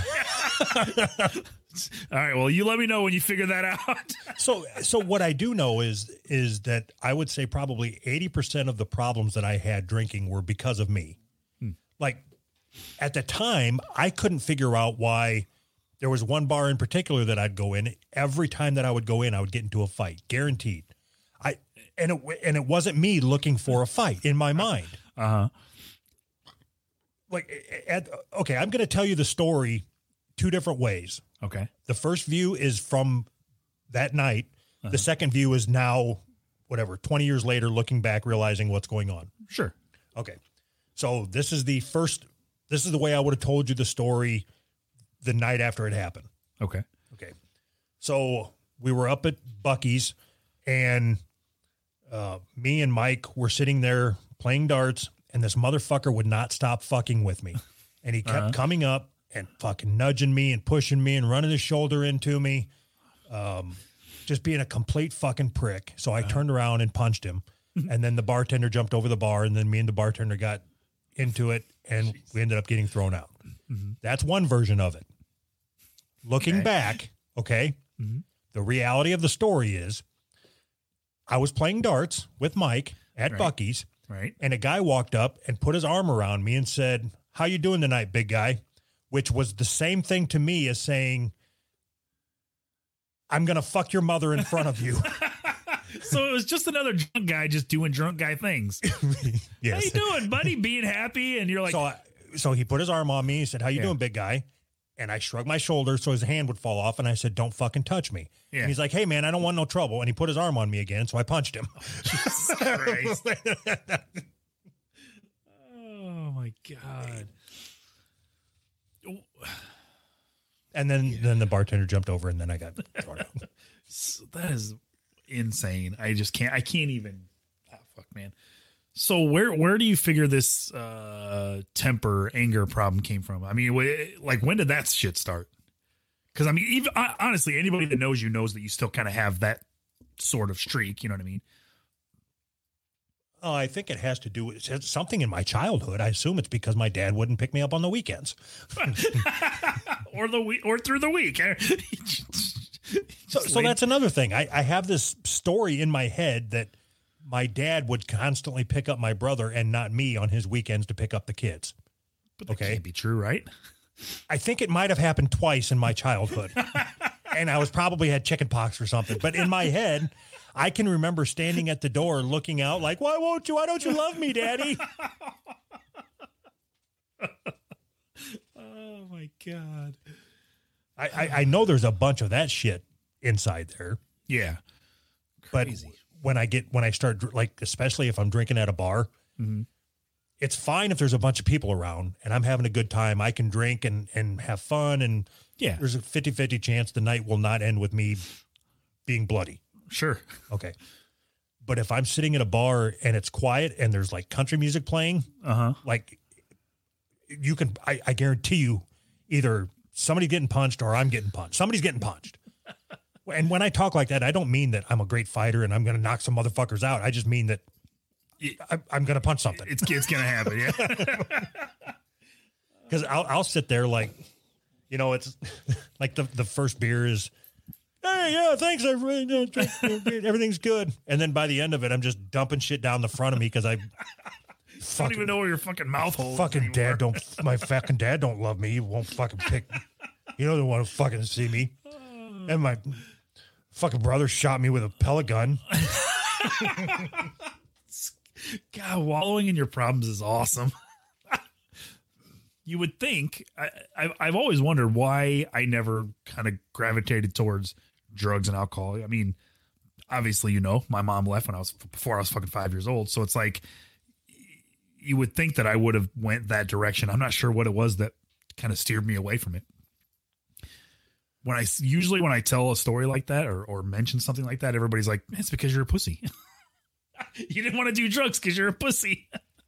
All right. Well, you let me know when you figure that out. So, so what I do know is, is that I would say probably eighty percent of the problems that I had drinking were because of me. Hmm. Like at the time, I couldn't figure out why. There was one bar in particular that I'd go in. Every time that I would go in, I would get into a fight, guaranteed. I and it and it wasn't me looking for a fight in my mind. Uh huh. Like, at, okay, I'm going to tell you the story two different ways. Okay. The first view is from that night. Uh-huh. The second view is now, whatever, twenty years later, looking back, realizing what's going on. Sure. Okay. So this is the first, this is the way I would have told you the story the night after it happened. Okay. Okay. So we were up at Buc-ee's, and uh, me and Mike were sitting there playing darts, and this motherfucker would not stop fucking with me. And he kept Uh-huh. coming up and fucking nudging me and pushing me and running his shoulder into me. Um, just being a complete fucking prick. So I turned around and punched him. And then the bartender jumped over the bar, and then me and the bartender got into it, and we ended up getting thrown out. Mm-hmm. That's one version of it. Looking Okay. back, okay, Mm-hmm. the reality of the story is I was playing darts with Mike at Right. Buc-ee's, Right. and a guy walked up and put his arm around me and said, "How you doing tonight, big guy?" Which was the same thing to me as saying, "I'm going to fuck your mother in front of you." So it was just another drunk guy just doing drunk guy things. Yes. How you doing, buddy? Being happy, and you're like, so, I, so he put his arm on me. He said, "How you Yeah. doing, big guy?" And I shrugged my shoulders so his hand would fall off. And I said, "Don't fucking touch me." Yeah. And he's like, "Hey, man, I don't want no trouble." And he put his arm on me again. So I punched him. Jesus Christ. Oh my God. And then, then the bartender jumped over, and then I got thrown out. So that is, insane. I just can't. I can't even. Oh, fuck, man. So where where do you figure this uh, temper anger problem came from? I mean, wh- like when did that shit start? Because I mean, even honestly, anybody that knows you knows that you still kind of have that sort of streak. You know what I mean? Oh, I think it has to do with it's something in my childhood. I assume it's because my dad wouldn't pick me up on the weekends, or the week, or through the week. so, so that's another thing. I, I have this story in my head that my dad would constantly pick up my brother and not me on his weekends to pick up the kids. But that okay, can't be true, right? I think it might have happened twice in my childhood, and I was probably had chicken pox or something. But in my head, I can remember standing at the door looking out like, why won't you? Why don't you love me, Daddy? Oh, my God. I, I, I know there's a bunch of that shit inside there. Yeah. Crazy. But when I get, when I start, like, especially if I'm drinking at a bar, mm-hmm. it's fine if there's a bunch of people around and I'm having a good time. I can drink and, and have fun. And yeah, there's a fifty-fifty chance the night will not end with me being bloody. Sure. Okay. But if I'm sitting in a bar and it's quiet and there's like country music playing, uh-huh. like you can, I, I guarantee you either somebody's getting punched or I'm getting punched. Somebody's getting punched. And when I talk like that, I don't mean that I'm a great fighter and I'm going to knock some motherfuckers out. I just mean that I, I'm going to punch something. It's, it's going to happen. Yeah. Cause I'll, I'll sit there like, you know, it's like the, the first beer is, hey, yeah, thanks. I really don't drink everything's good. And then by the end of it, I'm just dumping shit down the front of me because I fucking, don't even know where your fucking mouth hole is. Fucking anymore. dad don't, my fucking dad don't love me. He won't fucking pick. He doesn't want to fucking see me. And my fucking brother shot me with a pellet gun. God, wallowing in your problems is awesome. You would think, I, I, I've always wondered why I never kind of gravitated towards drugs and alcohol. I mean, obviously, you know, my mom left when I was, before I was fucking five years old. So it's like, you would think that I would have went that direction. I'm not sure what it was that kind of steered me away from it. When I, usually when I tell a story like that or, or mention something like that, everybody's like, it's because you're a pussy. You didn't want to do drugs because you're a pussy.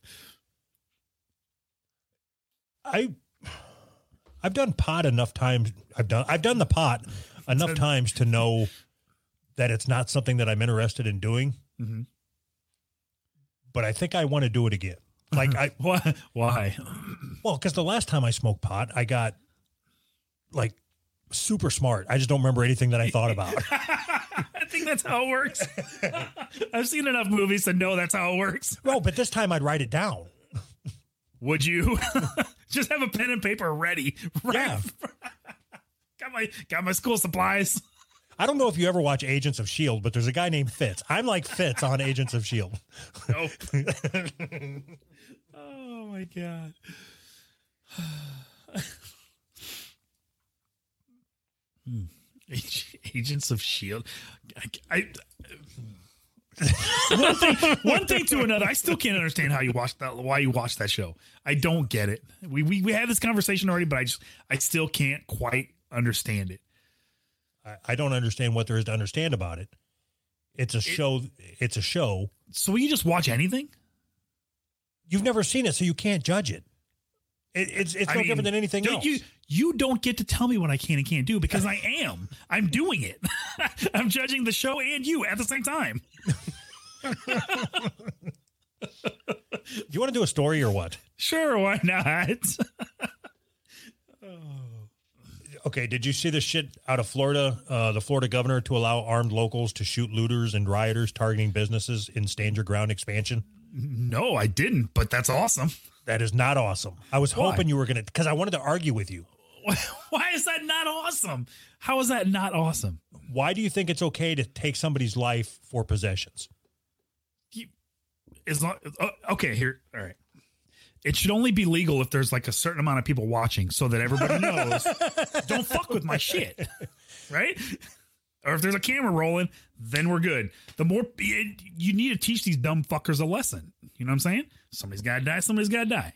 I, I've done pot enough times. I've done, I've done the pot enough times to know that it's not something that I'm interested in doing. Mm-hmm. But I think I want to do it again. Like I, why? Why? Well, because the last time I smoked pot, I got like super smart. I just don't remember anything that I thought about. I think that's how it works. I've seen enough movies to know that's how it works. No, but this time I'd write it down. Would you? Just have a pen and paper ready. Right. Yeah. got my got my school supplies. I don't know if you ever watch Agents of S H I E L D, but there's a guy named Fitz. I'm like Fitz on Agents of S H I E L D. Nope. Oh my God. hmm. Agents of S H I E L D. I, I one thing, one thing to another. I still can't understand how you watch that. Why you watch that show? I don't get it. We we we had this conversation already, but I just I still can't quite understand it. I, I don't understand what there is to understand about it. It's a it, show. It's a show. So you just watch anything? You've never seen it, so you can't judge it. it it's it's I no mean, different than anything else. You you don't get to tell me what I can and can't do because I am. I'm doing it. I'm judging the show and you at the same time. You want to do a story or what? Sure, why not? Oh. Okay, did you see the shit out of Florida? Uh, the Florida governor to allow armed locals to shoot looters and rioters targeting businesses in stand your ground expansion? No, I didn't, but that's awesome. That is not awesome. I was Why? hoping you were going to, because I wanted to argue with you. Why is that not awesome? How is that not awesome? Why do you think it's okay to take somebody's life for possessions? You, as long, uh, okay, here, all right. It should only be legal if there's like a certain amount of people watching so that everybody knows, don't fuck with my shit, right? Or if there's a camera rolling, then we're good. The more, you need to teach these dumb fuckers a lesson. You know what I'm saying? Somebody's got to die, somebody's got to die.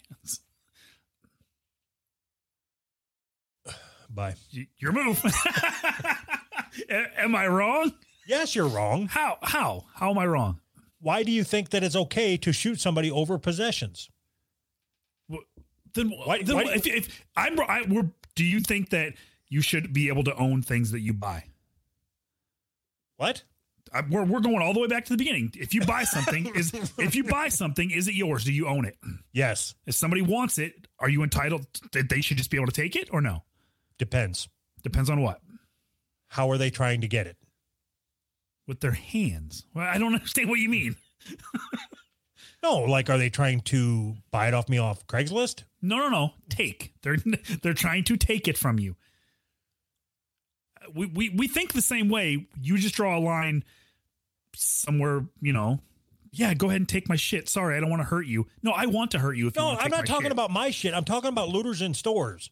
Bye. Your move. Am I wrong? Yes, you're wrong. How? How? How am I wrong? Why do you think that it's okay to shoot somebody over possessions? Well, then, Why- then why do you- if, if I'm, I, we're, do you think that you should be able to own things that you buy? What? I, we're we're going all the way back to the beginning. If you buy something, is if you buy something, is it yours? Do you own it? Yes. If somebody wants it, are you entitled that they should just be able to take it or no? Depends. Depends on what. How are they trying to get it? With their hands. Well, I don't understand what you mean. No, like, are they trying to buy it off me off Craigslist? No, no, no. Take. They're they're trying to take it from you. We we we think the same way. You just draw a line somewhere, you know. Yeah, go ahead and take my shit. Sorry, I don't want to hurt you. No, I want to hurt you. If you No, want to I'm take not my talking shit. about my shit. I'm talking about looters in stores.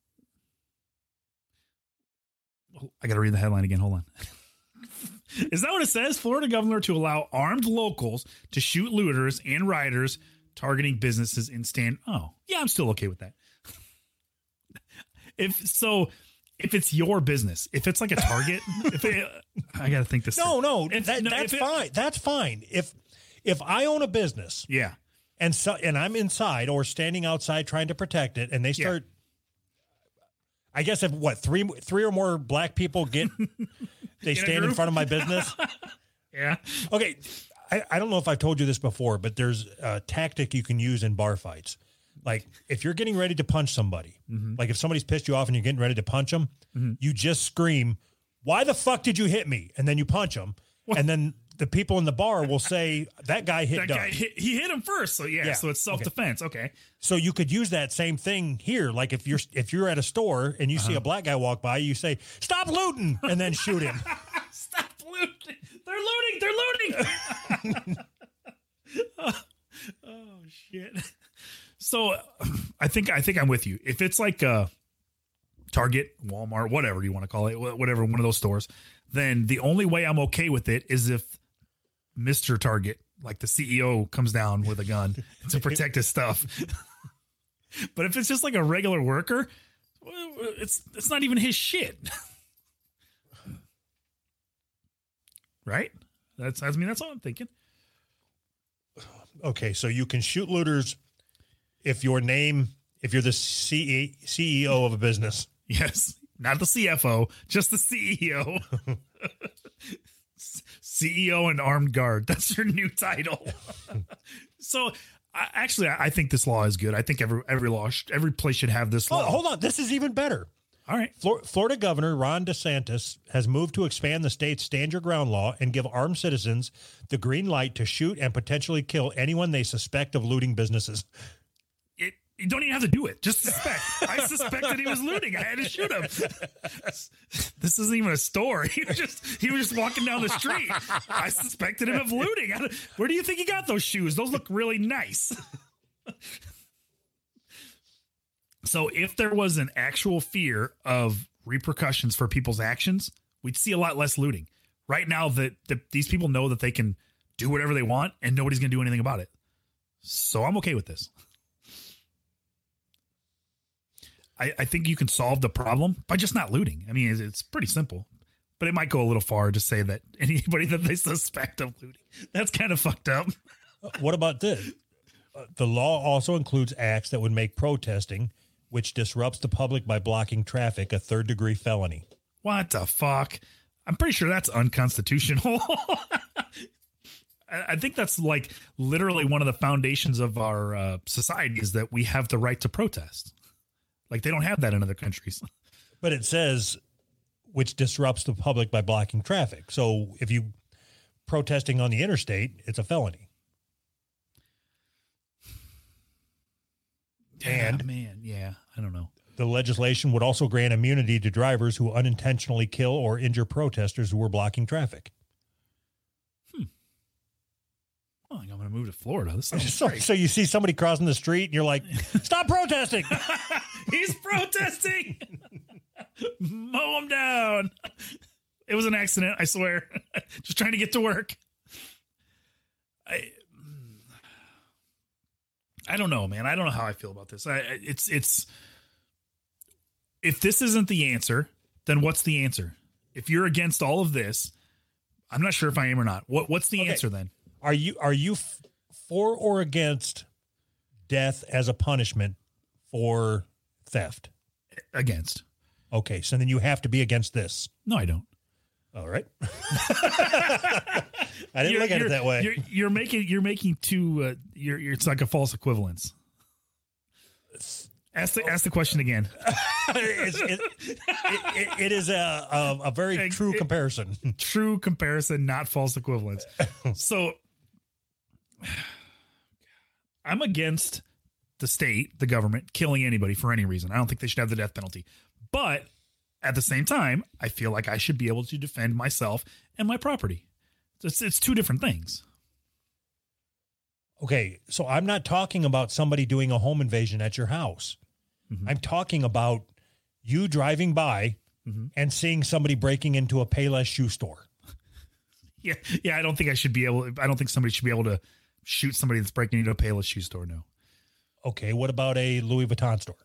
I got to read the headline again. Hold on. Is that what it says? Florida governor to allow armed locals to shoot looters and rioters targeting businesses in stand. Oh, yeah, I'm still okay with that. If so, if it's your business, if it's like a Target, if it, I got to think this. No, no, If- that, no, that's if it- fine. That's fine. If if I own a business Yeah. and so and I'm inside or standing outside trying to protect it, and they Yeah. start, I guess if what three three or more black people get, they a stand in group? front of my business. Yeah. Okay, I, I don't know if I've told you this before, but there's a tactic you can use in bar fights. Like if you're getting ready to punch somebody, Mm-hmm. like if somebody's pissed you off and you're getting ready to punch them, you just scream, "Why the fuck did you hit me?" And then you punch them, and then the people in the bar will say, "That guy hit That Doug." guy hit, he hit him first. So yeah, Yeah. so it's self-defense. Okay. So you could use that same thing here. Like if you're if you're at a store and you Uh-huh. see a black guy walk by, you say, "Stop looting," and then shoot him. Stop looting. They're looting. They're looting. oh, oh, shit. So I think I think I'm with you. If it's like uh Target, Walmart, whatever you want to call it, wh- whatever, one of those stores, then the only way I'm okay with it is if Mister Target, like the C E O, comes down with a gun to protect his stuff. But if it's just like a regular worker, well, it's it's not even his shit. Right? That's I mean that's all I'm thinking. Okay, so you can shoot looters if your name, if you're the C E O of a business. Yes, not the C F O, just the C E O. C E O and armed guard. That's your new title. So, I, actually, I I think this law is good. I think every every law, sh- every place should have this Oh, law. hold on, this is even better. All right. Flor- Florida Governor Ron DeSantis has moved to expand the state's stand your ground law and give armed citizens the green light to shoot and potentially kill anyone they suspect of looting businesses. It, you don't even have to do it. Just suspect. I suspected he was looting. I had to shoot him. This isn't even a store. He was just he was just walking down the street. I suspected him of looting. I don't- Where do you think he got those shoes? Those look really nice. So if there was an actual fear of repercussions for people's actions, we'd see a lot less looting. Right now, that the, these people know that they can do whatever they want and nobody's going to do anything about it. So I'm okay with this. I, I think you can solve the problem by just not looting. I mean, it's, it's pretty simple, but it might go a little far to say that anybody that they suspect of looting, that's kind of fucked up. What about this? Uh, the law also includes acts that would make protesting, which disrupts the public by blocking traffic, a third degree felony. What the fuck? I'm pretty sure that's unconstitutional. I I think that's like literally one of the foundations of our uh, society is that we have the right to protest. Like they don't have that in other countries. But it says, which disrupts the public by blocking traffic. So if you protesting on the interstate, it's a felony. And yeah, man, yeah, I don't know. the legislation would also grant immunity to drivers who unintentionally kill or injure protesters who were blocking traffic. Oh, I think I'm going to move to Florida. This sounds So, great. so you see somebody crossing the street and you're like, stop protesting. He's protesting. Mow him down. It was an accident, I swear. Just trying to get to work. I I don't know, man. I don't know how I feel about this. I it's it's if this isn't the answer, then what's the answer? If you're against all of this, I'm not sure if I am or not. What What's the Okay. answer then? Are you are you f- for or against death as a punishment for theft? Against. Okay, so then you have to be against this. No, I don't. All right. I didn't You're- look at it you're- that way. You're, you're making you're making two. Uh, you're, you're it's like a false equivalence. Ask the ask the question again. It's- it, it, it, it is a, a, a very It- true it- comparison. True comparison, not false equivalence. So I'm against the state, the government, killing anybody for any reason. I don't think they should have the death penalty. But at the same time, I feel like I should be able to defend myself and my property. It's, it's two different things. Okay, so I'm not talking about somebody doing a home invasion at your house. Mhm. I'm talking about you driving by Mhm. and seeing somebody breaking into a Payless shoe store. Yeah, yeah. I don't think I should be able. I don't think somebody should be able to shoot somebody that's breaking into a Payless shoe store. No. Okay, what about a Louis Vuitton store?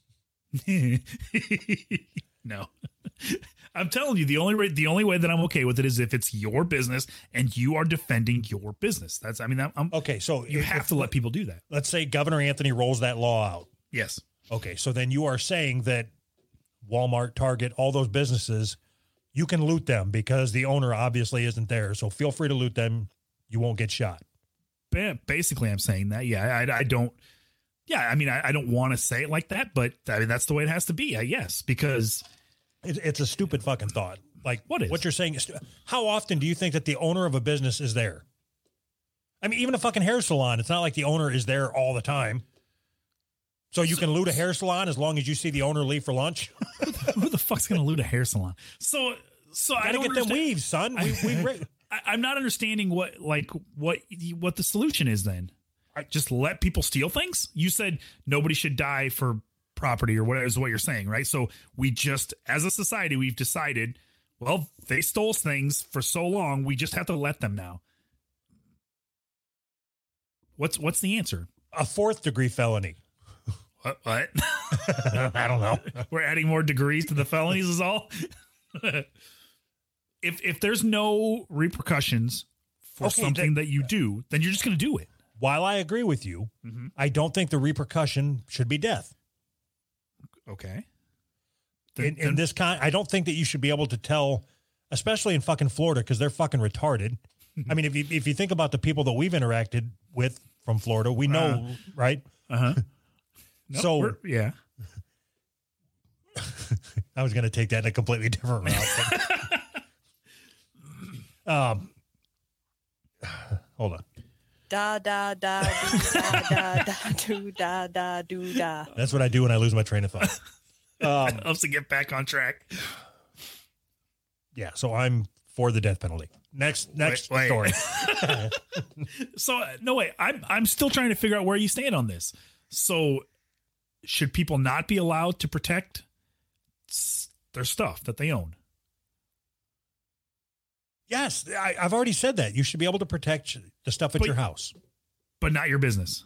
No. I'm telling you, the only way, the only way that I'm okay with it is if it's your business and you are defending your business. That's, I mean, I'm, I'm Okay, so you if- have to let people do that. let's say Governor Anthony rolls that law out. Yes. Okay, so then you are saying that Walmart, Target, all those businesses, you can loot them because the owner obviously isn't there. So feel free to loot them. You won't get shot. Ba- Basically, I'm saying that. Yeah, I, I don't. Yeah, I mean, I, I don't want to say it like that, but I mean, that's the way it has to be, I guess, because It, it's a stupid fucking thought. Like What is? What you're saying is, stu- how often do you think that the owner of a business is there? I mean, even a fucking hair salon, it's not like the owner is there all the time. So you can loot a hair salon as long as you see the owner leave for lunch. who the fuck's going to loot a hair salon? So, so I Gotta don't get them understand- weaves, son. We, we, ra- I, I'm not understanding what like what what the solution is then. Just let people steal things? You said nobody should die for property or whatever is what you're saying, right? So we just, as a society, we've decided, well, they stole things for so long, we just have to let them now. What's what's the answer? a fourth degree felony. What? What? I don't know. We're adding more degrees to the felonies is all? if if there's no repercussions for Okay, something that you do, then you're just going to do it. While I agree with you, Mhm. I don't think the repercussion should be death. Okay. In, in this kind, I don't think that you should be able to tell, especially in fucking Florida, because they're fucking retarded. I mean, if you if you think about the people that we've interacted with from Florida, we know, right? Uh-huh. So- we're- yeah. I was going to take that in a completely different route. But, um, hold on. Da da da do da da da do da da do da. That's what I do when I lose my train of thought. Um, Helps to get back on track. yeah, so I'm for the death penalty. Next, next Wait, story. wait. So uh, no way. I'm I'm still trying to figure out where you stand on this. So should people not be allowed to protect s- their stuff that they own? Yes, I, I've already said that. You should be able to protect the stuff at But- your house. But not your business.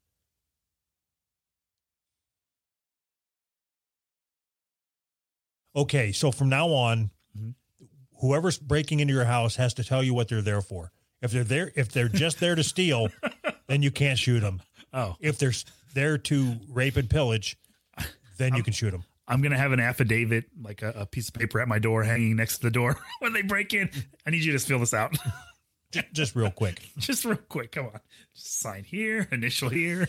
Okay, so from now on, Mhm. whoever's breaking into your house has to tell you what they're there for. If they're there, if they're just there to steal, then you can't shoot them. Oh, If they're s- there to rape and pillage, then you can shoot them. I'm gonna have an affidavit, like a, a piece of paper at my door, hanging next to the door when they break in. I need you to fill this out, Just, just real quick. just real quick. Come on, just sign here, initial here.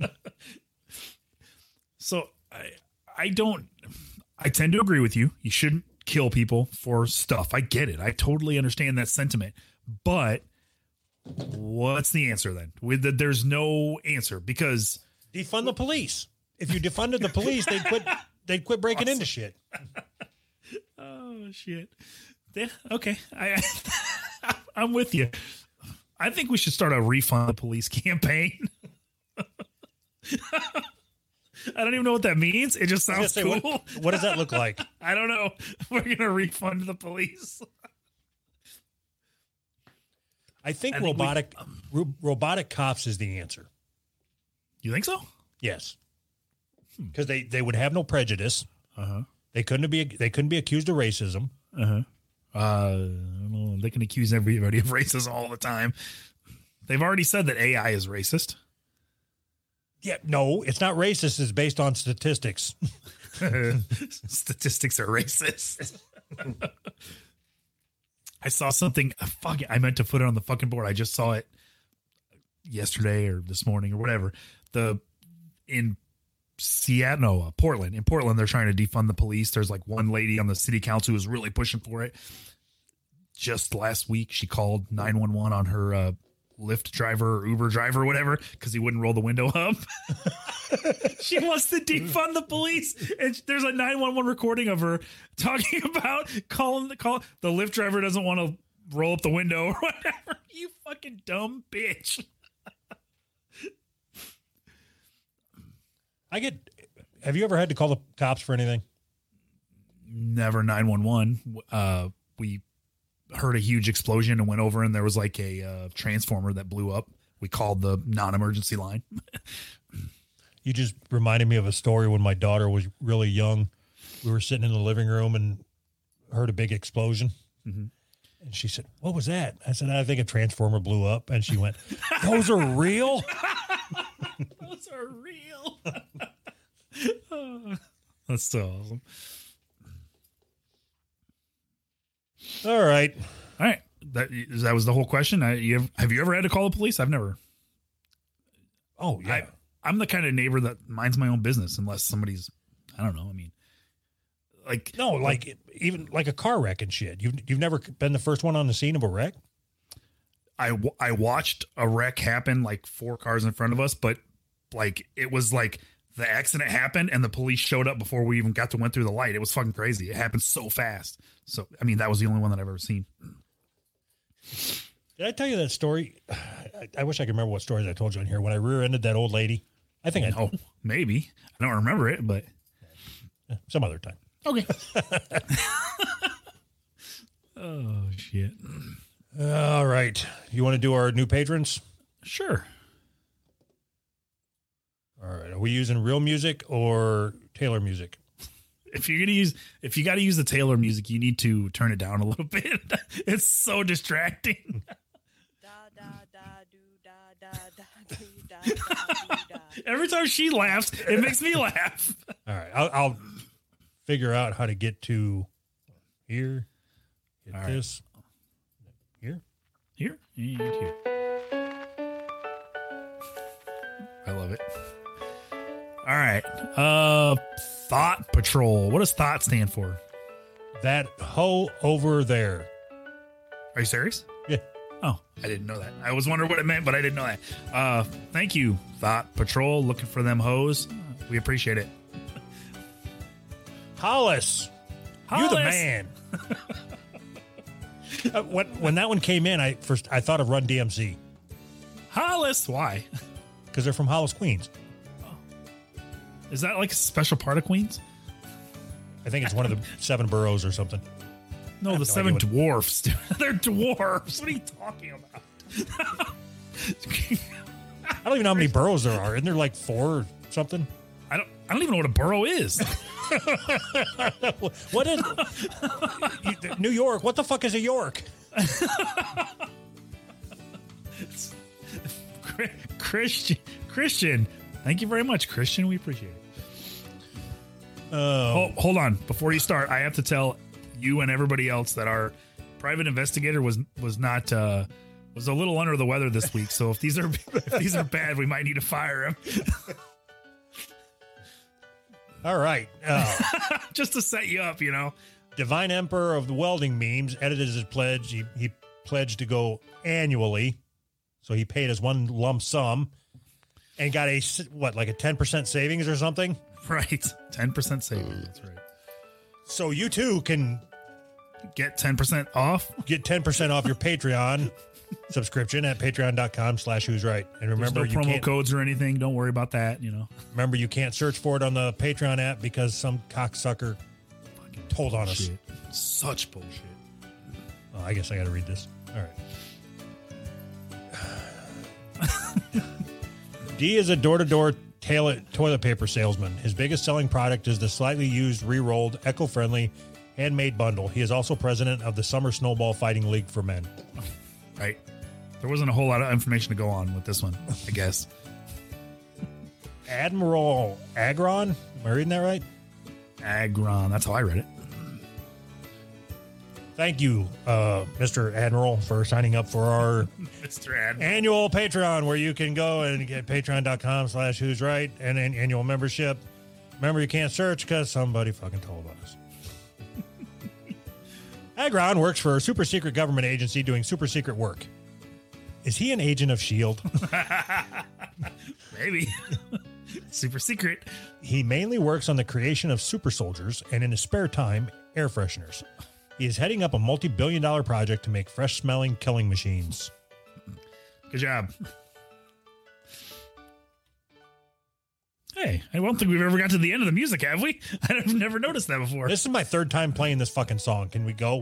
So I, I don't. I tend to agree with you. You shouldn't kill people for stuff. I get it. I totally understand that sentiment. But what's the answer then? With the, there's no answer because Defund the police. If you defunded the police, they'd quit. They'd quit breaking into shit. oh shit. Yeah, okay, I, I'm with you. I think we should start a refund the police campaign. I don't even know what that means. It just I was sounds gonna say, cool. what, what does that look like? I don't know. We're gonna refund the police. I think I think we- robotic ro- robotic cops is the answer. You think so? Yes, because they, they would have no prejudice. Uh huh. They couldn't be they couldn't be accused of racism. Uh huh. Uh, I don't know. they can accuse everybody of racism all the time. They've already said that A I is racist. Yeah, no, it's not racist. It's based on statistics. Statistics are racist. I saw something. Fuck it, I meant to put it on the fucking board. I just saw it yesterday or this morning or whatever. The in Seattle, no, uh, Portland. In Portland, they're trying to defund the police. There's like one lady on the city council who's really pushing for it. Just last week, she called nine one one on her uh, Lyft driver or Uber driver or whatever because he wouldn't roll the window up. She wants to defund the police, and there's a nine one one recording of her talking about calling the call. The Lyft driver doesn't want to roll up the window or whatever. You fucking dumb bitch. I get. Have you ever had to call the cops for anything? Never nine one one. Uh, we heard a huge explosion and went over, and there was like a uh, transformer that blew up. We called the non-emergency line. You just reminded me of a story when my daughter was really young. We were sitting in the living room and heard a big explosion. Mm-hmm. And she said, "What was that?" I said, "I think a transformer blew up." And she went, "Those are real?" Those are real. Oh, that's so awesome. All right. All right. That that was the whole question. I, you have, have you ever had to call the police? I've never. Oh, yeah. I, I'm the kind of neighbor that minds my own business unless somebody's, I don't know. I mean, like. No, like even like a car wreck and shit. You've, you've never been the first one on the scene of a wreck? I, I watched a wreck happen, like four cars in front of us, but like it was like the accident happened and the police showed up before we even got to went through the light. It was fucking crazy. It happened so fast. So, I mean, that was the only one that I've ever seen. Did I tell you that story? I, I wish I could remember what stories I told you on here. When I rear-ended that old lady. I think I know. Maybe. I don't remember it, but. Some other time. Okay. Oh, shit. All right. You want to do our new patrons? Sure. All right. Are we using real music or Taylor music? If you're going to use, if you got to use the Taylor music, you need to turn it down a little bit. It's so distracting. Da da da do da da da do da da do da. Every time she laughs, it makes me laugh. All right. I'll, I'll figure out how to get to here. Get All this. Here. Here and here. I love it. All right. Uh, Thought Patrol. What does Thought stand for? That hoe over there. Are you serious? Yeah. Oh, I didn't know that. I was wondering what it meant, but I didn't know that. Uh, thank you, Thought Patrol. Looking for them hoes. We appreciate it. Hollis. Hollis. You're the man. uh, when, when that one came in, I first I thought of Run D M C. Hollis. Why? Because they're from Hollis, Queens. Is that like a special part of Queens? I think it's one of the seven boroughs or something. No, the no seven idea dwarfs. They're dwarfs. What are you talking about? I don't even know how many boroughs there are. Isn't there like four or something? I don't. I don't even know what a borough is. What is New York? What the fuck is a York? Christian. Christian. Thank you very much, Christian. We appreciate it. Uh, Oh, hold on. Before you start, I have to tell you and everybody else that our private investigator was was not uh, was a little under the weather this week. So if these are if these are bad, we might need to fire him. all right. Uh, Just to set you up, you know. Divine Emperor of the Welding Memes edited his pledge. He, he pledged to go annually. So he paid us one lump sum and got a, what, like a ten percent savings or something? Right. ten percent savings. That's right. So you too can Get ten percent off. get ten percent off your Patreon subscription at patreon.com slash who's right. And remember, There's no you promo can't, codes or anything. Don't worry about that, you know. remember, you can't search for it on the Patreon app because some cocksucker told on us. Shit. Such bullshit. Oh, I guess I got to read this. All right. D is a door-to-door toilet, toilet paper salesman. His biggest selling product is the slightly used, re-rolled, eco-friendly handmade bundle. He is also president of the Summer Snowball Fighting League for Men. Right. There wasn't a whole lot of information to go on with this one, I guess. Admiral Agron. Am I reading that right? Agron. That's how I read it. Thank you, uh, Mister Admiral, for signing up for our Mister Admiral. annual Patreon, where you can go and get patreon.com slash who's right and an annual membership. Remember, you can't search because somebody fucking told us. Agron works for a super secret government agency doing super secret work. Is he an agent of S H I E L D? Maybe. Super secret. He mainly works on the creation of super soldiers and in his spare time, air fresheners. He is heading up a multi-billion dollar project to make fresh-smelling killing machines. Good job. Hey, I don't think we've ever got to the end of the music, have we? I've never noticed that before. This is my third time playing this fucking song. Can we go?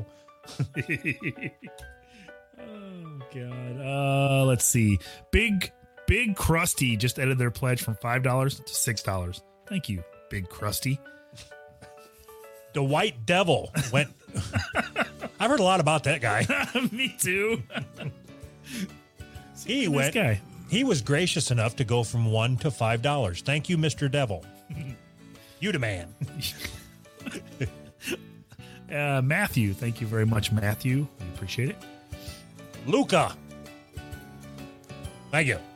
Oh, God. Uh, let's see. Big, Big Krusty just added their pledge from five dollars to six dollars. Thank you, Big Krusty. The White Devil went... I've heard a lot about that guy. Me too. He Nice went... guy. He was gracious enough to go from one to five dollars. Thank you, Mister Devil. You the man. Uh, Matthew, thank you very much, Matthew. We appreciate it. Luca. Thank you.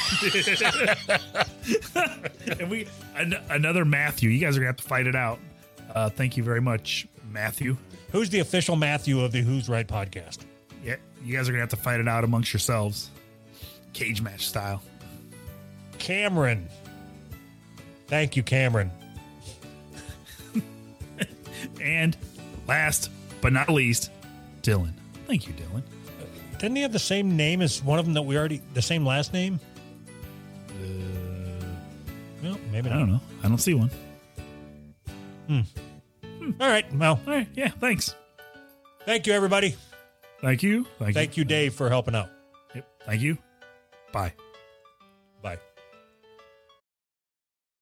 And we an, another Matthew. You guys are gonna have to fight it out. Uh, thank you very much, Matthew. Who's the official Matthew of the Who's Right podcast? Yeah, you guys are gonna have to fight it out amongst yourselves, cage match style. Cameron. Thank you, Cameron. And last but not least, Dylan. Thank you, Dylan. Didn't he have the same name as one of them that we already, the same last name? Uh, Well, maybe I not. don't know. I don't see one. All right. Well, All right. Yeah. Thanks. thank you, everybody. Thank you. Thank, Thank you, Dave, for helping out. Yep. Thank you. Bye. Bye.